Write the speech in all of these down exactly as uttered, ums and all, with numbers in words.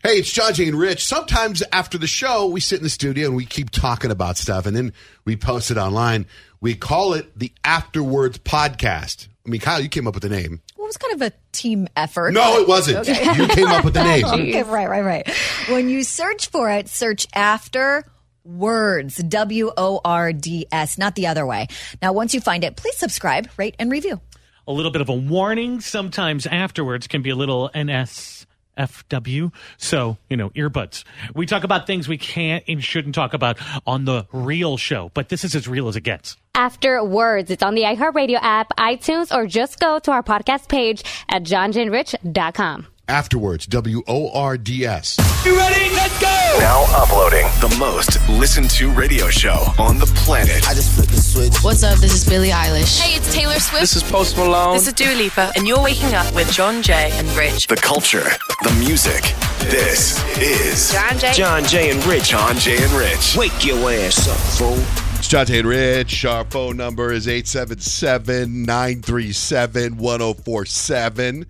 Hey, it's John, Jay, and Rich. Sometimes after the show, we sit in the studio and we keep talking about stuff, and then we post it online. We call it the Afterwards Podcast. I mean, Kyle, you came up with the name. Well, it was kind of a team effort. No, it wasn't. Okay. You came up with the name. Okay, right, right, right. When you search for it, search After Words, W O R D S, not the other way. Now, once you find it, please subscribe, rate, and review. A little bit of a warning. Sometimes afterwards can be a little N S F W. So, you know, earbuds. We talk about things we can't and shouldn't talk about on the real show, but this is as real as it gets. After Words, it's on the iHeartRadio app, iTunes, or just go to our podcast page at john jay and rich dot com. Afterwards, W O R D S. You ready? Let's go! Now uploading the most listened to radio show on the planet. I just flipped the switch. What's up? This is Billie Eilish. Hey, it's Taylor Swift. This is Post Malone. This is Dua Lipa. And you're waking up with John, Jay, and Rich. The culture, the music. This is John, Jay. John, Jay, and Rich. John, Jay, and Rich. Wake your ass up, fool. It's John, Jay, and Rich. Our phone number is eight seven seven, nine three seven, one zero four seven.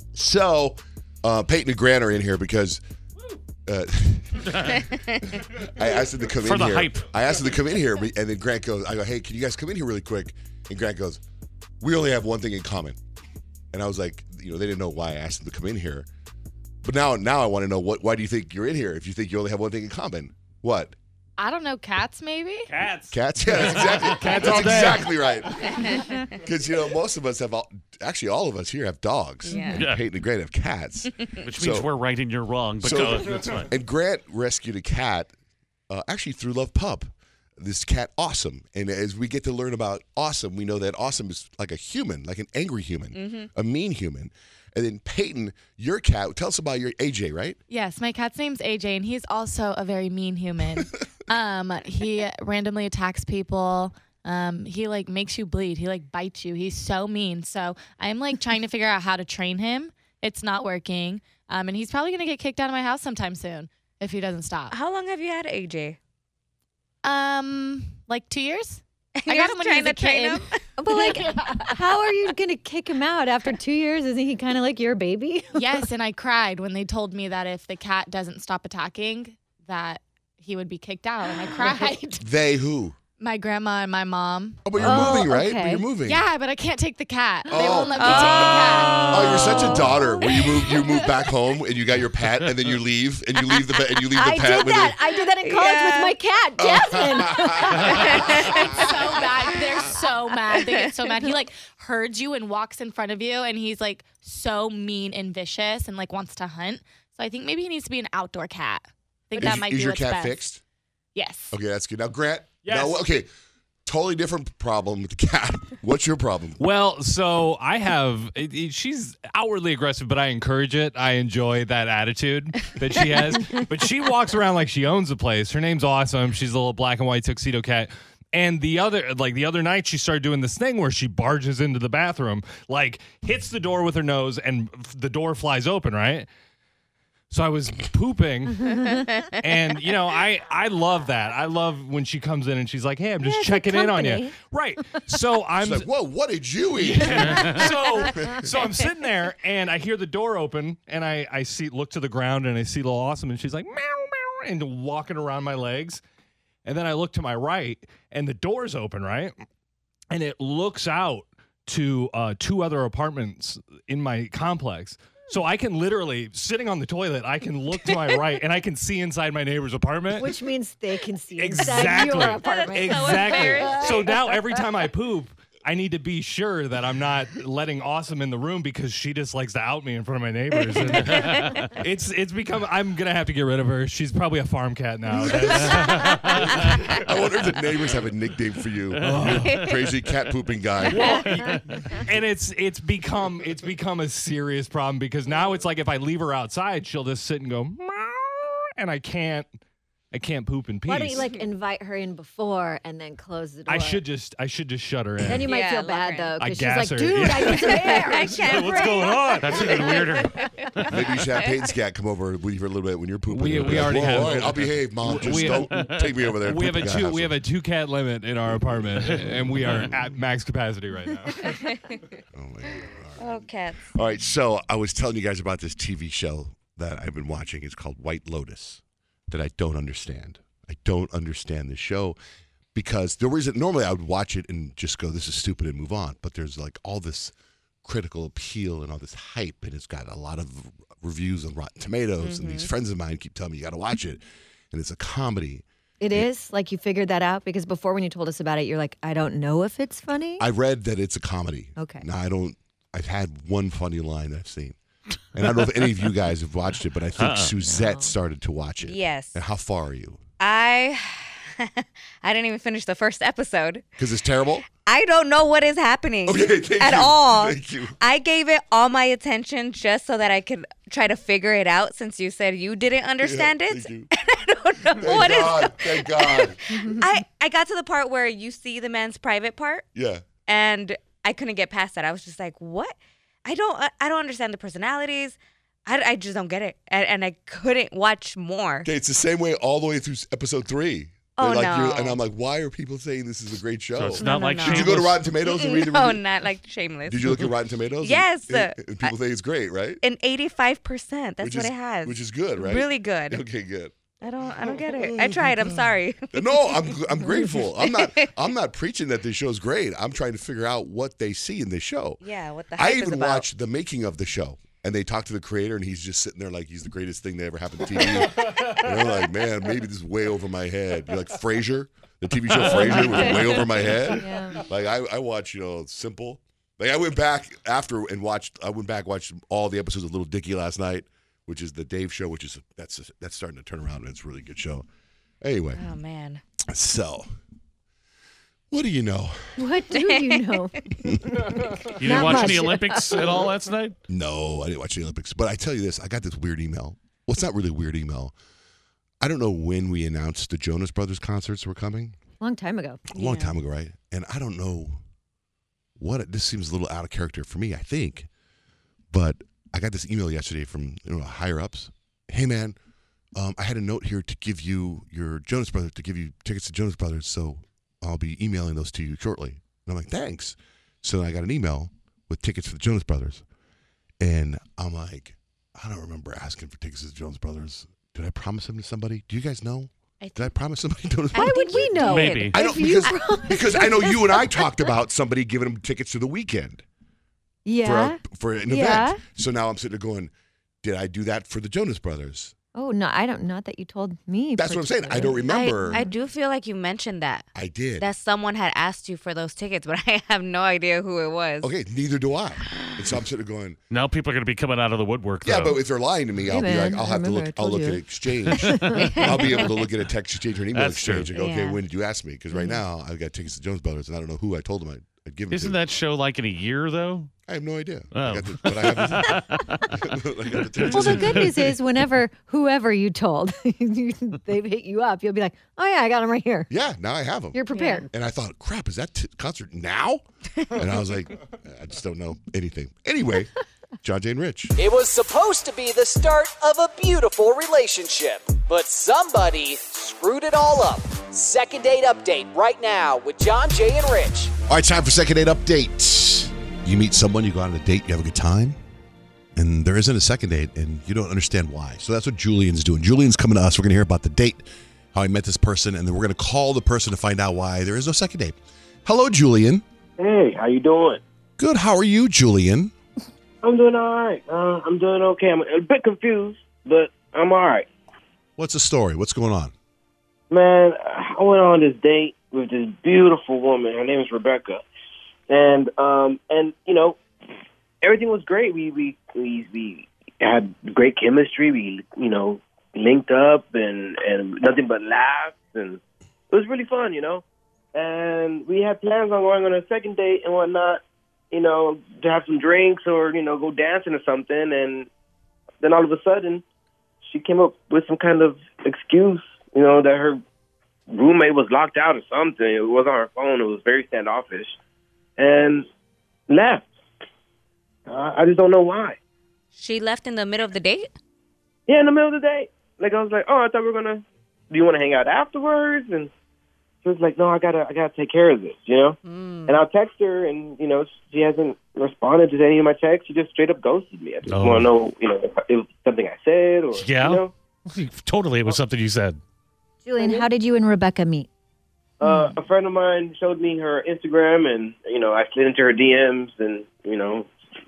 So... Uh, Peyton and Grant are in here because uh, I asked them to come For in the here. hype. I asked them to come in here, and then Grant goes, I go, hey, can you guys come in here really quick? And Grant goes, we only have one thing in common. And I was like, you know, they didn't know why I asked them to come in here. But now now I want to know, what. why do you think you're in here if you think you only have one thing in common? What? I don't know, cats maybe? Cats. Cats? Yeah, that's exactly, Cats that's all day. exactly right. Because, you know, most of us have, all, actually all of us here have dogs. Yeah. And Yeah. Peyton and Grant have cats. Which means So- we're right and you're wrong, but So- go, that's fine. And Grant rescued a cat, uh, actually through Love Pup. This cat, Awesome. And as we get to learn about Awesome, we know that Awesome is like a human, like an angry human, Mm-hmm. a mean human. And then Peyton, your cat, tell us about your A J, right? Yes, my cat's name's A J, and he's also a very mean human. um, he randomly attacks people. Um, he like makes you bleed. He like bites you. He's so mean. So I'm like trying to figure out how to train him. It's not working. Um, and he's probably gonna get kicked out of my house sometime soon if he doesn't stop. How long have you had A J? Um, like two years. I You're got him when he trying was a to train kitten. him? But, like, how are you going to kick him out after two years? Isn't he kind of like your baby? Yes, and I cried when they told me that if the cat doesn't stop attacking, that he would be kicked out, and I cried. They who? My grandma and my mom. Oh, but you're Oh, moving, right? But okay. you're moving. Yeah, but I can't take the cat. They Oh. won't let me take the cat. Oh, you're such a daughter. Where you move, you move back home, and you got your pet, and then you leave, and you leave the pet, and you leave the I pet did with that. it. I did that in college Yeah. with my cat, Jasmine. It's so bad. They're so mad. They get so mad. He like herds you and walks in front of you, and he's like so mean and vicious and like wants to hunt. So I think maybe he needs to be an outdoor cat. I think Is, that might is be your what's cat best. fixed? Yes. Okay, that's good. Now, Grant. Yes. Now, okay, totally different problem with the cat. What's your problem? Well, so I have, it, it- she's outwardly aggressive, but I encourage it. I enjoy that attitude that she has. But she walks around like she owns the place. Her name's Awesome. She's a little black and white tuxedo cat. And the other, like the other night, she started doing this thing where she barges into the bathroom, like hits the door with her nose, and f- the door flies open, right? So I was pooping, and you know, I I love that. I love when she comes in and she's like, "Hey, I'm just Yeah, it's checking like in on you." company. Right. So I'm She's like, whoa, what did you eat? so so I'm sitting there and I hear the door open and I I see look to the ground and I see little Awesome and she's like meow meow and walking around my legs, and then I look to my right and the door's open, right, and it looks out to uh, two other apartments in my complex. So I can literally, sitting on the toilet, I can look to my right and I can see inside my neighbor's apartment. Which means they can see inside Exactly. your apartment. Exactly. So now every time I poop, I need to be sure that I'm not letting Awesome in the room because she just likes to out me in front of my neighbors. And it's it's become, I'm going to have to get rid of her. She's probably a farm cat now. That's- I wonder if the neighbors have a nickname for you. You crazy cat pooping guy. and it's it's become it's become a serious problem because now it's like if I leave her outside, she'll just sit and go, meow, and I can't I can't poop in peace. Why don't you like invite her in before and then close the door? I should just I should just shut her in. Then you might Yeah, feel lock bad her though I because she's gas like, her. dude, Yeah. I need some air. I can't What's breathe. going on? That's even weirder. Maybe you should have Peyton's cat come over with you for a little bit when you're pooping. We- You'll be we like, already "Whoa, have- all right, I'll behave, Mom. Just we- don't take me over there. We have a Pooping guy two has we have some- a two cat limit in our apartment, and we are at max capacity right now. Oh, my God. All right. Oh, cats. All right, so I was telling you guys about this T V show that I've been watching is called White Lotus that I don't understand. I don't understand the show because the reason normally I would watch it and just go, this is stupid and move on. But there's like all this critical appeal and all this hype, and it's got a lot of reviews on Rotten Tomatoes. Mm-hmm. And these friends of mine keep telling me you got to watch it, and it's a comedy. It is? Like you figured that out? Because before when you told us about it, you're like, I don't know if it's funny. I read that it's a comedy. Okay. Now, I don't, I've had one funny line I've seen. And I don't know if any of you guys have watched it, but I think uh-uh. Suzette no. started to watch it. Yes. And how far are you? I I didn't even finish the first episode. Because it's terrible? I don't know what is happening okay, thank at you. all. Thank you. I gave it all my attention just so that I could try to figure it out since you said you didn't understand yeah, it. Thank you. I don't know thank what God, is Thank God. I, I got to the part where you see the man's private part. Yeah. And I couldn't get past that. I was just like, what? I don't I don't understand the personalities. I, I just don't get it. And, and I couldn't watch more. Okay, it's the same way all the way through episode three. Oh, like no. And I'm like, why are people saying this is a great show? So it's No, not no, like no. Did Shameless? you go to Rotten Tomatoes and read the No, review? not like Shameless. Did you look at Rotten Tomatoes? Yes. And, and people think it's great, right? An eighty-five percent. That's which what is, it has. Which is good, right? Really good. Okay, good. I don't I don't get it. I tried. I'm sorry. No, I'm I'm grateful. I'm not I'm not preaching that this show's great. I'm trying to figure out what they see in this show. Yeah, what the I hype is even about. watched the making of the show. And they talk to the creator, and he's just sitting there like he's the greatest thing that ever happened to T V. And I'm like, man, maybe this is way over my head. You're like Frasier, the T V show Frasier was way over my head. Yeah. Like I, I watch, you know, Simple. Like I went back after and watched. I went back watched all the episodes of Little Dicky last night, which is the Dave show, which is that's that's starting to turn around, and it's a really good show. Anyway, Oh man. so what do you know? What do you know? You didn't Not watch much. any Olympics at all last night? No, I didn't watch the Olympics. But I tell you this, I got this weird email. Well, it's not really a weird email. I don't know when we announced the Jonas Brothers concerts were coming. Long time ago. A long Yeah. time ago, right? And I don't know what it, this seems a little out of character for me, I think. But I got this email yesterday from you know higher ups. Hey man, um, I had a note here to give you your Jonas Brothers to give you tickets to Jonas Brothers, so I'll be emailing those to you shortly. And I'm like, thanks. So then I got an email with tickets for the Jonas Brothers, and I'm like, I don't remember asking for tickets to the Jonas Brothers. Did I promise them to somebody? Do you guys know? I Did I promise somebody Jonas Why Brothers? would we know? Maybe. I don't If you because because I know you and I talked about somebody giving them tickets to the weekend Yeah. for a, for an Yeah. event. So now I'm sitting there going, did I do that for the Jonas Brothers? Oh no, I don't. Not that you told me. That's what I'm saying. I don't remember. I, I do feel like you mentioned that. I did. That someone had asked you for those tickets, but I have no idea who it was. Okay, neither do I. And so I'm sitting there going, Now people are going to be coming out of the woodwork. yeah, though. but if they're lying to me, I'll Hey, be man, like, I'll I have to remember look. I I'll told look you. at Exchange. I'll be able to look at a text exchange or an email That's true. exchange and go, okay, Yeah. when did you ask me? Because right now I've got tickets to Jonas Brothers, and I don't know who I told them I'd, I'd give them Isn't to. that show like in a year though? I have no idea. Oh. I got the, but I have the, I got the tickets. Well, the good news is, whenever whoever you told, you- they've hit you up, you'll be like, "Oh yeah, I got them right here. Yeah, now I have them. You're prepared." And I thought, crap, is that t- concert now? And I was like, I just don't know anything. Anyway, John, Jay, and Rich. It was supposed to be the start of a beautiful relationship, but somebody screwed it all up. Second date update right now with John, Jay, and Rich. All right, time for second date update. You meet someone, you go on a date, you have a good time, and there isn't a second date, and you don't understand why. So that's what Julian's doing. Julian's coming to us. We're going to hear about the date, how he met this person, and then we're going to call the person to find out why there is no second date. Hello, Julian. Hey, how you doing? Good. How are you, Julian? I'm doing all right. Uh, I'm doing okay. I'm a bit confused, but I'm all right. What's the story? What's going on? Man, I went on this date with this beautiful woman. Her name is Rebecca, and um, and you know, everything was great. We we we we had great chemistry. We you know linked up and and nothing but laughs, and it was really fun. You know, and we had plans on going on a second date and whatnot. You know, to have some drinks or you know go dancing or something, and then all of a sudden, she came up with some kind of excuse. You know, that her roommate was locked out or something. It was on her phone. It was very standoffish. And left. Uh, I just don't know why. She left in the middle of the date? Yeah, in the middle of the day. Like, I was like, oh, I thought we were going to, do you want to hang out afterwards? And she was like, no, I gotta, I gotta take care of this, you know. Mm. And I'll text her, and you know, she hasn't responded to any of my texts. She just straight up ghosted me. I just Oh. want to know, you know, if it was something I said or Yeah. you know. Totally, it was something you said. Julian, how did you and Rebecca meet? Uh, a friend of mine showed me her Instagram, and you know, I slid into her D Ms, and you know,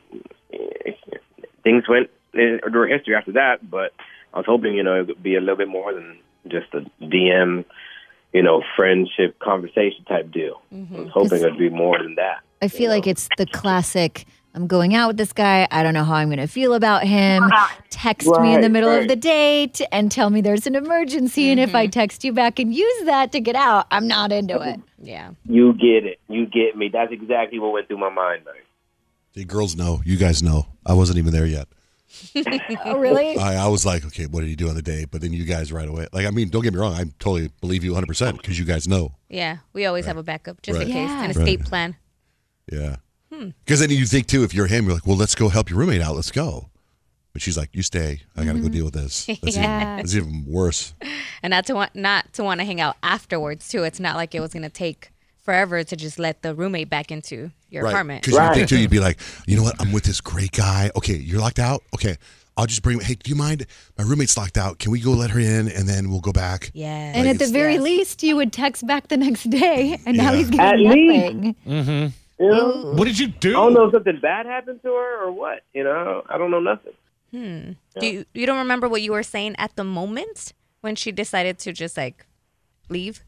things went during history after that. But I was hoping, you know, it would be a little bit more than just a D M, you know, friendship conversation type deal. Mm-hmm. I was hoping it'd be more than that. I feel like it's the classic, I'm going out with this guy. I don't know how I'm going to feel about him. Text me in the Right, middle right. of the date and tell me there's an emergency. And if I text you back and use that to get out, I'm not into it. Yeah. You get it. You get me. That's exactly what went through my mind, man. See, girls know. You guys know. I wasn't even there yet. Oh, really? I, I was like, okay, what did he do on the date? But then you guys right away. Like, I mean, don't get me wrong. I totally believe you one hundred percent because you guys know. Yeah. We always have a backup just Right. in case, Yeah. an Right. escape plan. Yeah. Hmm. Because then you think, too, if you're him, you're like, well, let's go help your roommate out. Let's go. But she's like, you stay. I got to go deal with this. That's, Yeah. even, that's even worse. And not to want not to want to hang out afterwards too. It's not like it was gonna take forever to just let the roommate back into your Right. apartment. Because you think, too, you'd be like, you know what? I'm with this great guy. Okay, you're locked out? Okay. I'll just bring, hey, do you mind? My roommate's locked out. Can we go let her in and then we'll go back? Yeah. And Like, at the it's- very least, you would text back the next day. And now Yeah. he's At getting least. nothing. Mm-hmm. You know? What did you do? I don't know if something bad happened to her or what. You know, I don't know nothing. Hmm. Do you you don't remember what you were saying at the moment when she decided to just like leave?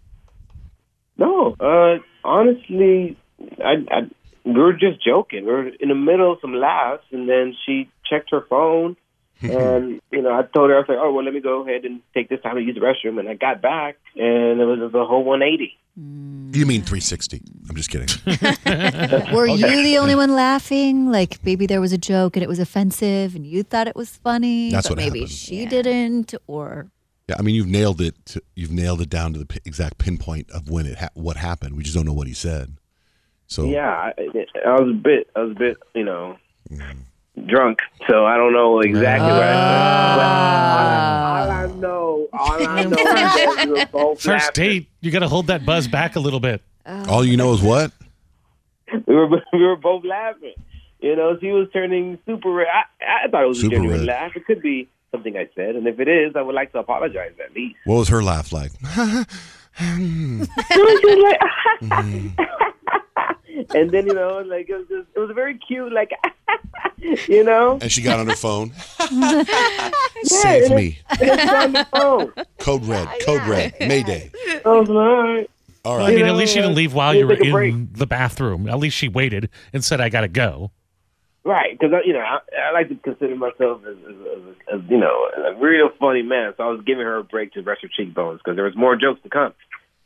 No, uh, honestly, I, I, we were just joking. We were in the middle of some laughs, and then she checked her phone, and you know, I told her, I was like, "Oh, well, let me go ahead and take this time to use the restroom." And I got back, and it was a whole one eighty. You mean three sixty. I'm just kidding. Were you the only one laughing? Like maybe there was a joke and it was offensive and you thought it was funny, That's but what maybe happened. she didn't, or Yeah, I mean, you've nailed it. To, you've nailed it down to the p- exact pinpoint of when it ha- what happened. We just don't know what he said. So Yeah, I, I was a bit, I was a bit, you know, drunk, so I don't know exactly what I said. But all, all I know, all I know is that we were both First laughing. date, you got to hold that buzz back a little bit. all you know is what? We were we were both laughing. You know, she was turning super red. I, I thought it was Super a genuine red. laugh. It could be something I said, and if it is, I would like to apologize at least. What was her laugh like? And then you know, like it was just, it was very cute, like you know. And she got on her phone. Yeah, Save and me. It, it's on the phone. Code red. Code red. Mayday. I was like, all right. All I right. mean, know, at least she didn't uh, leave while we you were take a break. in the bathroom. At least she waited and said, I got to go. Right, because you know I, I like to consider myself as, as, as, as you know a real funny man, so I was giving her a break to rest her cheekbones because there was more jokes to come.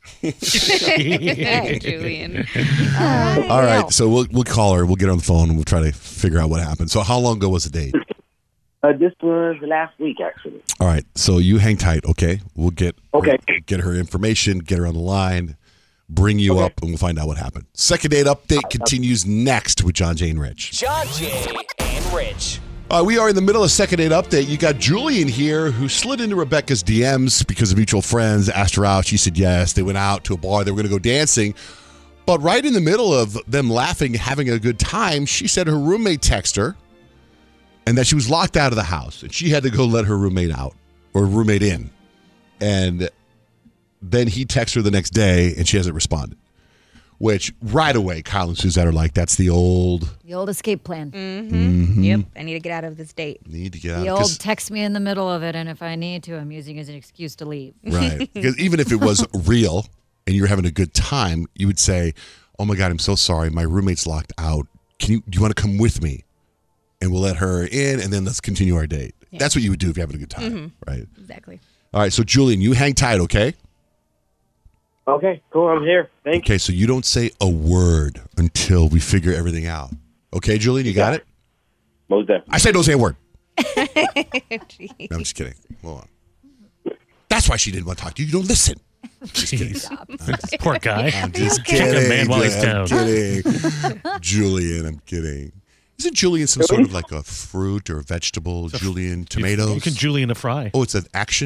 Yeah, Julian. All right. So we'll we'll call her. We'll get her on the phone. And we'll try to figure out what happened. So how long ago was the date? Uh, this was last week, actually. All right. So you hang tight, okay? We'll get Okay. her, get her information, get her on the line, bring you Okay. up, and we'll find out what happened. Second date update continues next with John Jay and Rich. John Jay and Rich. Uh, we are in the middle of second date update. You got Julian here who slid into Rebecca's D Ms because of mutual friends, asked her out. She said yes. They went out to a bar. They were going to go dancing. But right in the middle of them laughing, having a good time, she said her roommate texted her and that she was locked out of the house and she had to go let her roommate out or roommate in. And then he texted her the next day and she hasn't responded. Which right away, Kyle and Suzette are like, that's the old the old escape plan. Mm-hmm. Mhm. Yep. I need to get out of this date. need to get out. The 'Cause- old text me in the middle of it, and if I need to, I'm using it as an excuse to leave. Right. Because even if it was real and you're having a good time, you would say, oh my God, I'm so sorry. My roommate's locked out. Can you, do you want to come with me? And we'll let her in and then let's continue our date. Yeah. That's what you would do if you're having a good time. Mhm. Right. Exactly. All right. So, Julian, you hang tight, okay? Okay, cool. I'm here. Thank Okay. So you don't say a word until we figure everything out. Okay, Julian, you got it? you. Most definitely. I said don't say a word. Jeez. No, I'm just kidding. Hold on. That's why she didn't want to talk to you. You don't listen. Just kidding. Jeez. Poor guy. I'm just Kick a kidding. man while he's I'm down. kidding. Julian, I'm kidding. Isn't Julian some sort of like a fruit or a vegetable? Julian, tomatos? You can Julian a fry. Oh, it's an action?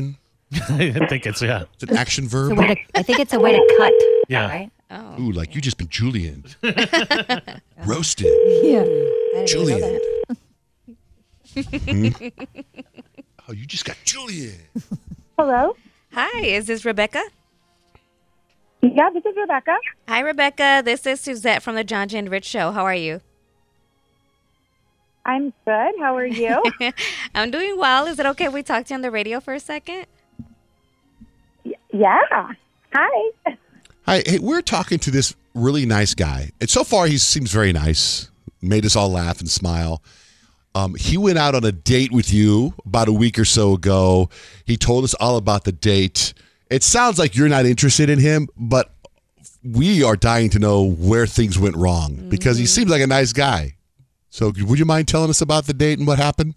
I think it's, yeah. It's an action It's a verb. way to, I think it's a way to cut. Yeah. Right? Oh. Ooh, like you just been Julian. Roasted. Yeah. I didn't even know Julian. that. Oh, you just got Julian. Hello? Hi, is this Rebecca? Yeah, this is Rebecca. Hi, Rebecca. This is Suzette from the John J. and Rich Show. How are you? I'm good. How are you? I'm doing well. Is it okay if we talk to you on the radio for a second? Yeah. Hi. Hi, hey, we're talking to this really nice guy. And so far, he seems very nice. Made us all laugh and smile. Um, he went out on a date with you about a week or so ago. He told us all about the date. It sounds like you're not interested in him, but we are dying to know where things went wrong mm-hmm. because he seems like a nice guy. So would you mind telling us about the date and what happened?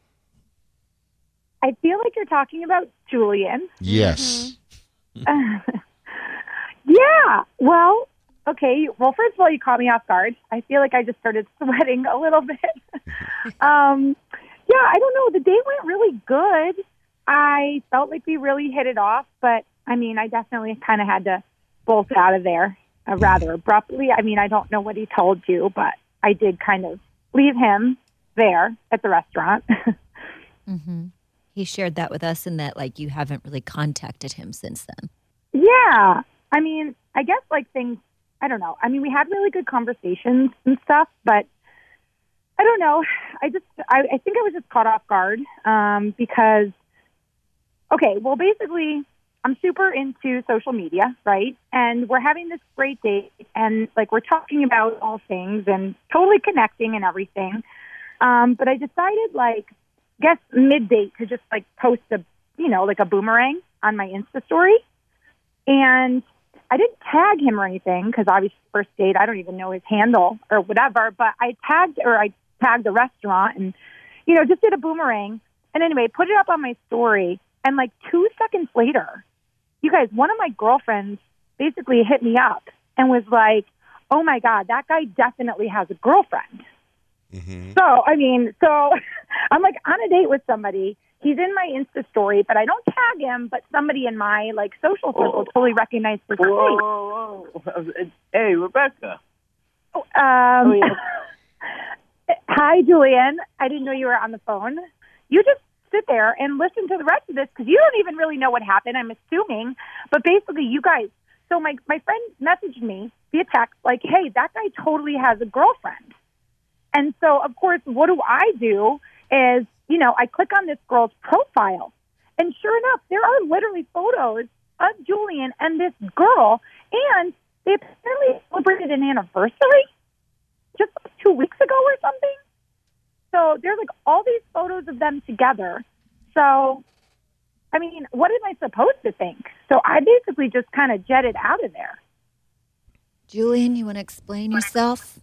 I feel like you're talking about Julian. Yes. Mm-hmm. Yeah. Well, okay. Well, first of all, you caught me off guard. I feel like I just started sweating a little bit. um, yeah, I don't know. The date went really good. I felt like we really hit it off, but I mean, I definitely kind of had to bolt out of there uh, rather abruptly. I mean, I don't know what he told you, but I did kind of leave him there at the restaurant. Mm-hmm. He shared that with us and that, like, you haven't really contacted him since then. Yeah. I mean, I guess, like, things, I don't know. I mean, we had really good conversations and stuff, but I don't know. I just, I, I think I was just caught off guard um, because, okay, well, basically, I'm super into social media, right? And we're having this great date, and, like, we're talking about all things and totally connecting and everything. Um, but I decided, like, I guess mid-date to just, like, post a, you know, like a boomerang on my Insta story. And I didn't tag him or anything because obviously first date, I don't even know his handle or whatever, but I tagged or I tagged the restaurant and, you know, just did a boomerang. And anyway, put it up on my story. And like two seconds later, you guys, one of my girlfriends basically hit me up and was like, oh my God, that guy definitely has a girlfriend. Mm-hmm. So, I mean, so I'm like on a date with somebody. He's in my Insta story, but I don't tag him, but somebody in my like social circle oh. totally recognized for some whoa, whoa, whoa. Hey, Rebecca. Oh, um, oh, yeah. Hi, Julian. I didn't know you were on the phone. You just sit there and listen to the rest of this because you don't even really know what happened, I'm assuming. But basically, you guys, so my, my friend messaged me via text like, hey, that guy totally has a girlfriend. And so, of course, what do I do is, you know, I click on this girl's profile, and sure enough, there are literally photos of Julian and this girl, and they apparently celebrated an anniversary just like two weeks ago or something. So there's like all these photos of them together. So, I mean, what am I supposed to think? So I basically just kind of jetted out of there. Julian, you want to explain yourself?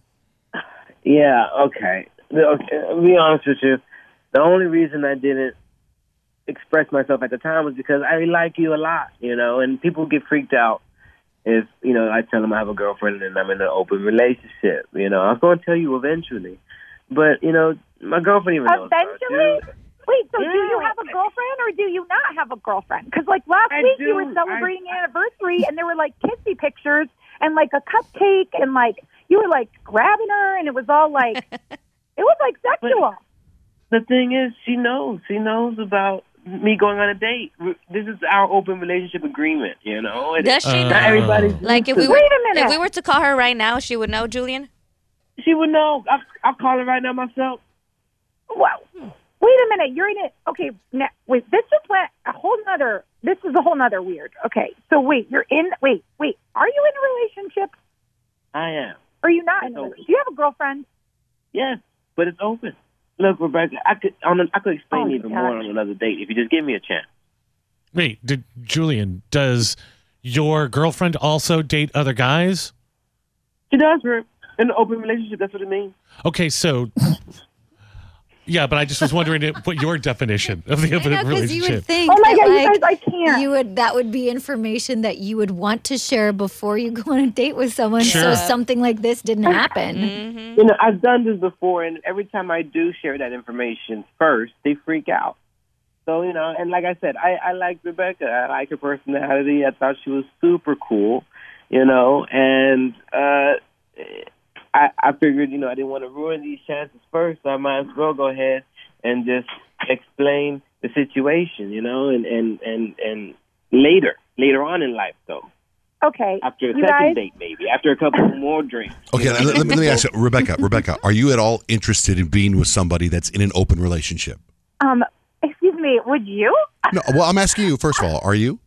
Yeah, okay. Okay, I'll be honest with you. The only reason I didn't express myself at the time was because I like you a lot, you know, and people get freaked out if, you know, I tell them I have a girlfriend and I'm in an open relationship. You know, I was going to tell you eventually. But, you know, my girlfriend even knows. Eventually? Wait, so yeah. do you have a girlfriend or do you not have a girlfriend? Because, like, last I week do. you were celebrating I, anniversary and there were, like, kissy pictures and, like, a cupcake and, like, you were, like, grabbing her and it was all, like, it was, like, sexual. But the thing is, she knows. She knows about me going on a date. This is our open relationship agreement, you know? And does she uh, know? Everybody's like, if we, were, Wait a minute. if we were to call her right now, she would know, Julian? She would know. I'll, I'll call her right now myself. Wow. Wait a minute. You're in it. Okay. Now, wait, this just went a whole nother, this is a whole nother weird. Okay. So wait, you're in, wait, wait. Are you in a relationship? I am. Or are you not in a relationship? Do you have a girlfriend? Yes, but it's open. Look, Rebecca, I could on a, I could explain oh even God. more on another date if you just give me a chance. Wait, did Julian, does your girlfriend also date other guys? She does. We're in an open relationship. That's what it means. Okay, so yeah, but I just was wondering it, what your definition of the open Because relationship. you would think Oh my that, God, you like, guys, I can't. you would that would be information that you would want to share before you go on a date with someone, Sure. so something like this didn't happen. Mm-hmm. You know, I've done this before, and every time I do share that information first, they freak out. So, you know, and like I said, I, I like Rebecca. I like her personality. I thought she was super cool, you know, and uh, I, I figured, you know, I didn't want to ruin these chances first, so I might as well go ahead and just explain the situation, you know, and, and, and, and later, later on in life, though. Okay. After a you second guys, date, maybe. After a couple more drinks. Okay, let, let me, let me ask you, Rebecca, Rebecca, are you at all interested in being with somebody that's in an open relationship? um, excuse me, would you? No, well, I'm asking you, first of all, are you?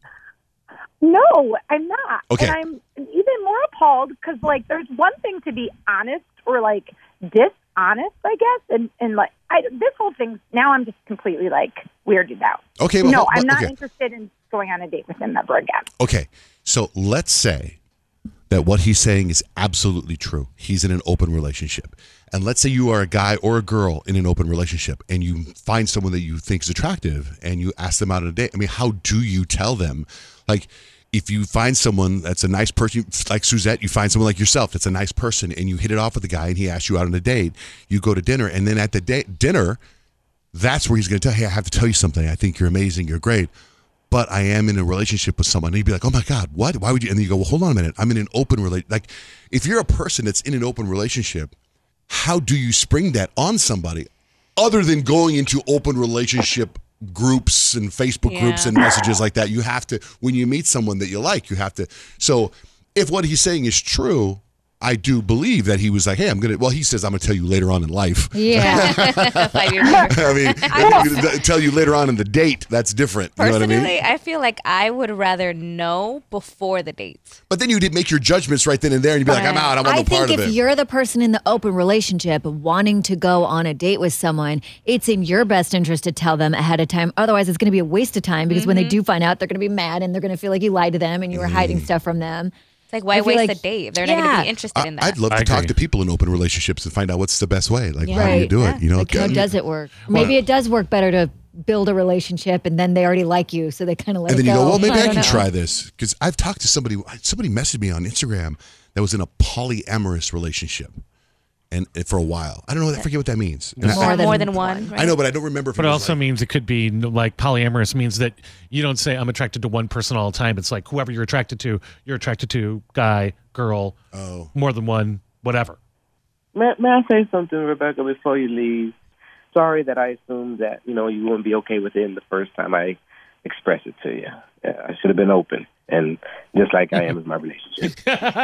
No, I'm not. Okay. And I'm even more appalled because, like, there's one thing to be honest or, like, dishonest, I guess. And, and like, I, this whole thing, now I'm just completely, like, weirded out. Okay, well, no, hold- I'm not okay. interested in going on a date with him ever again. Okay, so let's say that what he's saying is absolutely true. He's in an open relationship. And let's say you are a guy or a girl in an open relationship and you find someone that you think is attractive and you ask them out on a date. I mean, how do you tell them? Like, if you find someone that's a nice person, like Suzette, you find someone like yourself that's a nice person and you hit it off with the guy and he asks you out on a date, you go to dinner, and then at the da- dinner, that's where he's going to tell you, hey, I have to tell you something. I think you're amazing. You're great. But I am in a relationship with someone. And you'd be like, oh my God, what? Why would you? And then you go, well, hold on a minute. I'm in an open relationship. Like, if you're a person that's in an open relationship, how do you spring that on somebody other than going into open relationship groups and Facebook Yeah. groups and messages like that? You have to, when you meet someone that you like, you have to. So if what he's saying is true, I do believe that he was like, hey, I'm going to, well, he says, I'm going to tell you later on in life. Yeah. Five years later. I mean, if I'm going to tell you later on in the date, that's different. You know what I Personally, mean? I feel like I would rather know before the date. But then you did make your judgments right then and there, and you'd be like, I'm out. I want I no part think of if it. you're the person in the open relationship wanting to go on a date with someone, it's in your best interest to tell them ahead of time. Otherwise, it's going to be a waste of time because when they do find out, they're going to be mad and they're going to feel like you lied to them and you were hiding stuff from them. It's like, why I feel waste like- a date if they're not going Yeah. to be interested in that? I'd love to I talk agree. to people in open relationships and find out what's the best way. Like, Yeah. how do you Right. do it? You know, Like, how get- does it work? Maybe it does work better to build a relationship and then they already like you, so they kind of let and it then you go, go. well, maybe I, don't can know. try this. Because I've talked to somebody, somebody messaged me on Instagram that was in a polyamorous relationship. And and for a while. I don't know, I forget what that means. And I- more, I, than, more than one. I know, but I don't remember if But it it was also like- means it could be like polyamorous means that you don't say I'm attracted to one person all the time. It's like whoever you're attracted to, you're attracted to, guy, girl, oh. more than one, whatever. May, may I say something, Rebecca, before you leave? Sorry that I assumed that, you know, you wouldn't be okay with it the first time I expressed it to you. Yeah, I should have been open, and just like I am with my relationship.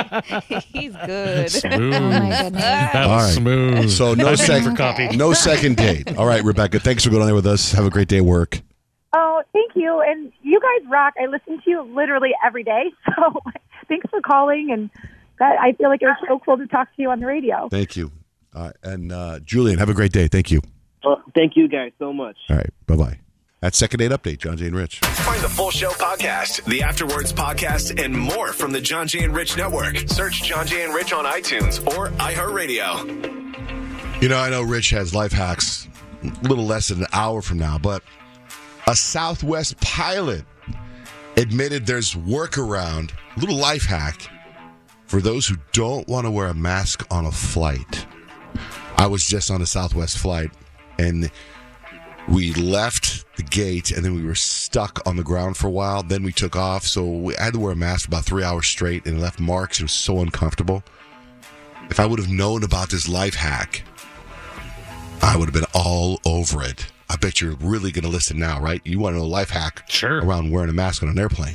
He's good. Smooth. Oh my goodness. That All was right. smooth. So no I was waiting second, for coffee. no second date. All right, Rebecca, thanks for going on there with us. Have a great day at work. Oh, thank you. And you guys rock. I listen to you literally every day. So thanks for calling. And that, I feel like it was so cool to talk to you on the radio. Thank you. All right, and uh, Julian, have a great day. Thank you. Well, thank you guys so much. All right, bye-bye. That's Second Date Update, John Jay and Rich. Find the full show podcast, the Afterwards podcast, and more from the John Jay and Rich Network. Search John Jay and Rich on iTunes or iHeartRadio. You know, I know Rich has life hacks a little less than an hour from now, but a Southwest pilot admitted there's workaround, a little life hack for those who don't want to wear a mask on a flight. I was just on a Southwest flight, and we left the gate, and then we were stuck on the ground for a while. Then we took off, so we, I had to wear a mask for about three hours straight, and it left marks. It was so uncomfortable. If I would have known about this life hack, I would have been all over it. I bet you're really going to listen now, right? You want to know a life hack Sure. around wearing a mask on an airplane.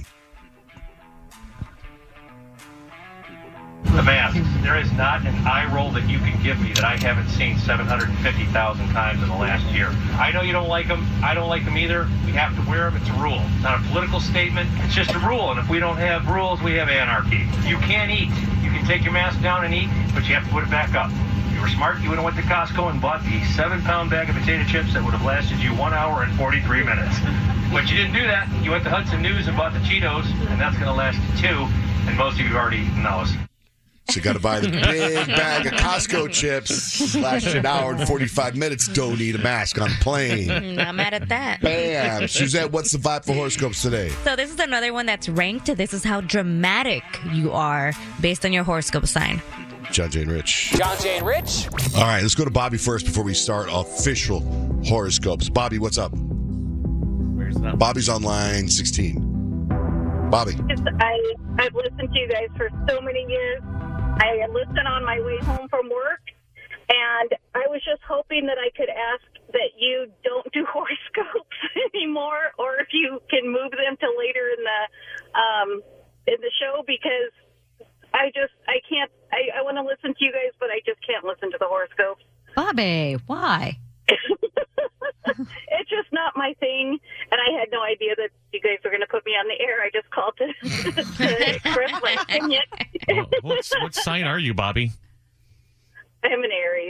The mask. There is not an eye roll that you can give me that I haven't seen seven hundred fifty thousand times in the last year. I know you don't like them. I don't like them either. We have to wear them. It's a rule. It's not a political statement. It's just a rule. And if we don't have rules, we have anarchy. You can't eat. You can take your mask down and eat, but you have to put it back up. If you were smart, you would have went to Costco and bought the seven-pound bag of potato chips that would have lasted you one hour and forty-three minutes. But you didn't do that. You went to Hudson News and bought the Cheetos, and that's going to last you two. And most of you have already eaten those. So you got to buy the big bag of Costco chips. Last an hour and forty-five minutes. Don't need a mask on a plane. Not mad at that. Bam. Suzette, what's the vibe for horoscopes today? So this is another one that's ranked. This is how dramatic you are based on your horoscope sign. John Jay and Rich. John Jay and Rich. All right, let's go to Bobby first before we start official horoscopes. Bobby, what's up? Bobby's on line sixteen. Bobby. I, I've listened to you guys for so many years. I listen on my way home from work, and I was just hoping that I could ask that you don't do horoscopes anymore, or if you can move them to later in the um, in the show, because I just I can't. I, I want to listen to you guys, but I just can't listen to the horoscopes. Bobby, why? It's just not my thing, and I had no idea that you guys were going to put me on the air. I just called to, to express my opinion. Well, what's, what sign are you, Bobby? I'm an Aries.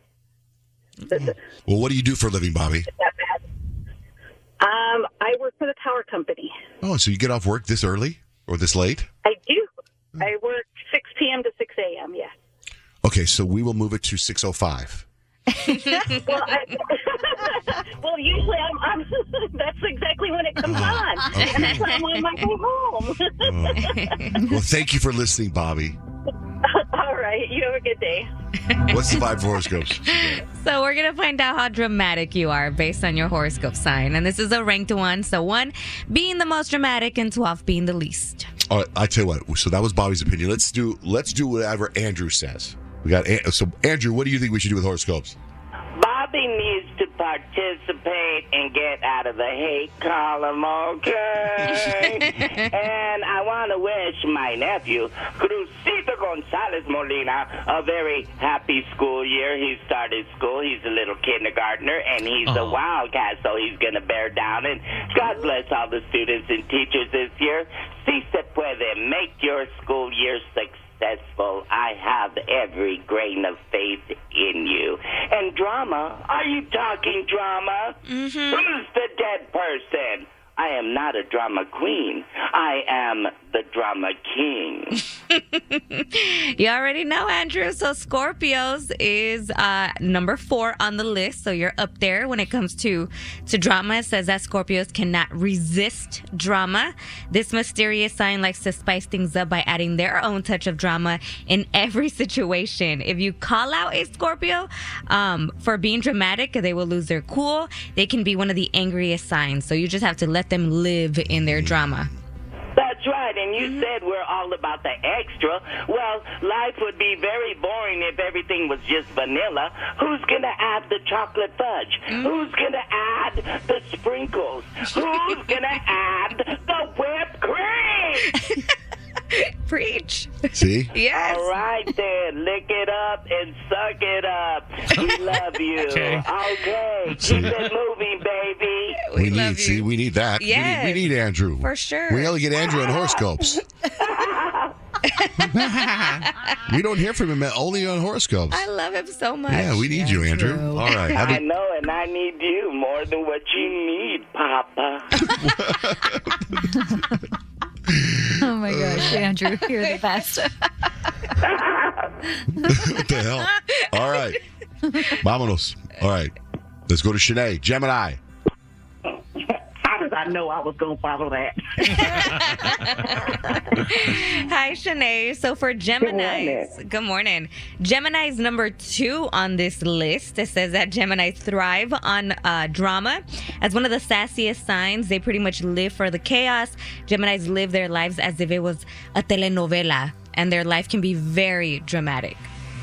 Well, what do you do for a living, Bobby? That bad. Um, I work for the power company. Oh, so you get off work this early or this late? I do. I work six p.m. to six a.m., yeah. Okay, so we will move it to six oh five. well, I, well, usually I'm, I'm. That's exactly when it comes Oh, on, okay. and that's when I'm on my way home. Oh. Well, thank you for listening, Bobby. All right, you have a good day. What's the vibe for horoscopes? So we're going to find out how dramatic you are based on your horoscope sign. And this is a ranked one. So one being the most dramatic and twelve being the least. All right, I tell you what. So that was Bobby's opinion. Let's do let's do whatever Andrew says. We got An- so Andrew. What do you think we should do with horoscopes? Bobby needs to participate and get out of the hate column, okay? And I want to wish my nephew, Crucito Gonzalez Molina, a very happy school year. He started school. He's a little kindergartner, and he's a wildcat, so he's going to bear down. And God bless all the students and teachers this year. Si se puede. Make your school year successful. Successful. I have every grain of faith in you. And drama? Are you talking drama? Mm-hmm. Who's the dead person? I am not a drama queen. I am the drama king. You already know, Andrew. So Scorpios is uh, number four on the list. So you're up there when it comes to, to drama. It says that Scorpios cannot resist drama. This mysterious sign likes to spice things up by adding their own touch of drama in every situation. If you call out a Scorpio um, for being dramatic, they will lose their cool. They can be one of the angriest signs. So you just have to let them live in their drama. That's right, and you said we're all about the extra. Well, life would be very boring if everything was just vanilla. Who's going to add the chocolate fudge? Mm. Who's going to add the sprinkles? Who's going to add the whipped cream? Preach. See? Yes. All right, then. Lick it up and suck it up. We love you. Okay. Okay. Keep it moving, baby. We, need see we need that. Yes. We, need, we need Andrew. For sure. We only get Andrew on horoscopes. We don't hear from him only on horoscopes. I love him so much. Yeah, we need you, Andrew. All right. Have I a- know, and I need you more than what you need, Papa. Oh my gosh, Andrew, you're the best. What the hell? All right. Vámonos. All right. Let's go to Shanae. Gemini. How did I know I was going to follow that? Hi, Shanae. So for Geminis, good morning. Gemini's number two on this list. It says that Geminis thrive on uh, drama. As one of the sassiest signs, they pretty much live for the chaos. Geminis live their lives as if it was a telenovela, and their life can be very dramatic.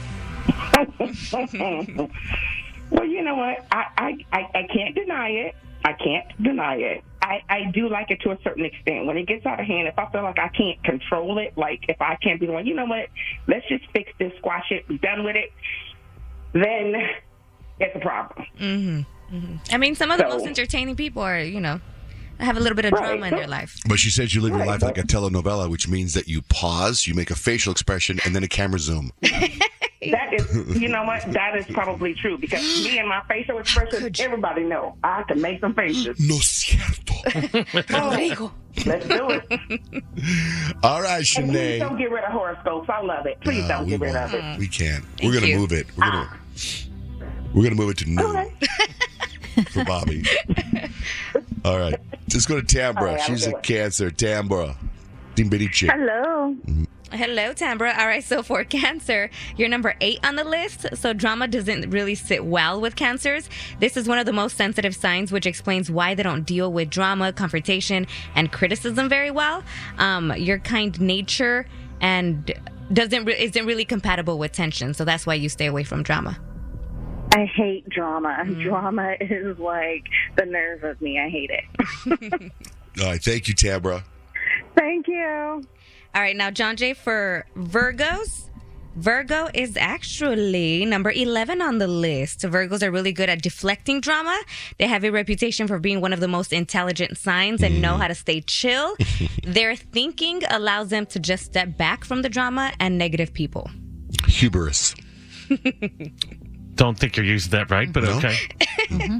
Well, you know what? I, I, I, I can't deny it. I can't deny it. I, I do like it to a certain extent. When it gets out of hand, if I feel like I can't control it, like if I can't be like, you know what, let's just fix this, squash it, be done with it, then it's a problem. Mm-hmm. Mm-hmm. I mean, some of the So- most entertaining people are, you know, have a little bit of Right. drama in their life. But she says you live your life like a telenovela, which means that you pause, you make a facial expression, and then a camera zoom. That is, you know what, that is probably true because me and my facial expressions, everybody know I can make some faces. No cierto. Oh, let's do it. All right, And please Shanae. don't get rid of horoscopes. I love it. Please No, don't we get rid won't. of it. We can't. Thank We're gonna you. move it. We're gonna we're gonna move it to new for Bobby. All right. Let's go to Tambra. All right, I'll She's do a it. Cancer. Tambra. Timbiriche. Hello. Hello, Tambra. All right, so for Cancer, you're number eight on the list. So drama doesn't really sit well with Cancers. This is one of the most sensitive signs, which explains why they don't deal with drama, confrontation, and criticism very well. Um, your kind nature and doesn't re- isn't really compatible with tension, so that's why you stay away from drama. I hate drama. Mm. Drama is like the nerve of me. I hate it. All right, thank you, Tambra. Thank you. All right, now, John Jay, for Virgos, Virgo is actually number eleven on the list. Virgos are really good at deflecting drama. They have a reputation for being one of the most intelligent signs and know how to stay chill. Their thinking allows them to just step back from the drama and negative people. Hubris. Don't think you're using that right, but No. okay. Mm-hmm.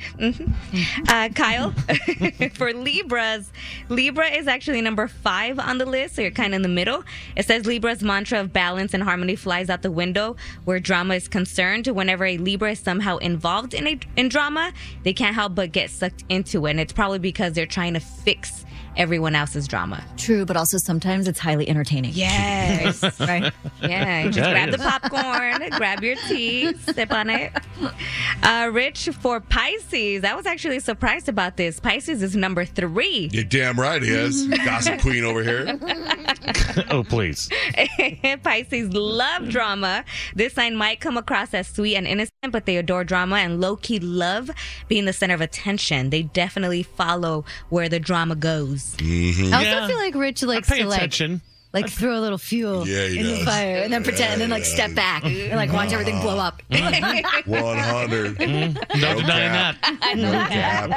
Uh, Kyle, for Libras, Libra is actually number five on the list, so you're kind of in the middle. It says Libra's mantra of balance and harmony flies out the window where drama is concerned. Whenever a Libra is somehow involved in a, in drama, they can't help but get sucked into it, and it's probably because they're trying to fix everyone else's drama. True, but also sometimes it's highly entertaining. Yes. Right? Yeah, just Yeah, grab it the is. popcorn, grab your tea, sip on it. Uh, Rich, for Pisces, I was actually surprised about this. Pisces is number three. You're damn right he is. Gossip queen over here. Oh, please. Pisces love drama. This sign might come across as sweet and innocent, but they adore drama and low-key love being the center of attention. They definitely follow where the drama goes. Mm-hmm. I also feel like Rich likes pay to like, attention. like throw a little fuel Yeah, he in the does. fire and then pretend and then like step back and like watch everything blow up. one hundred. No denying cap. I No love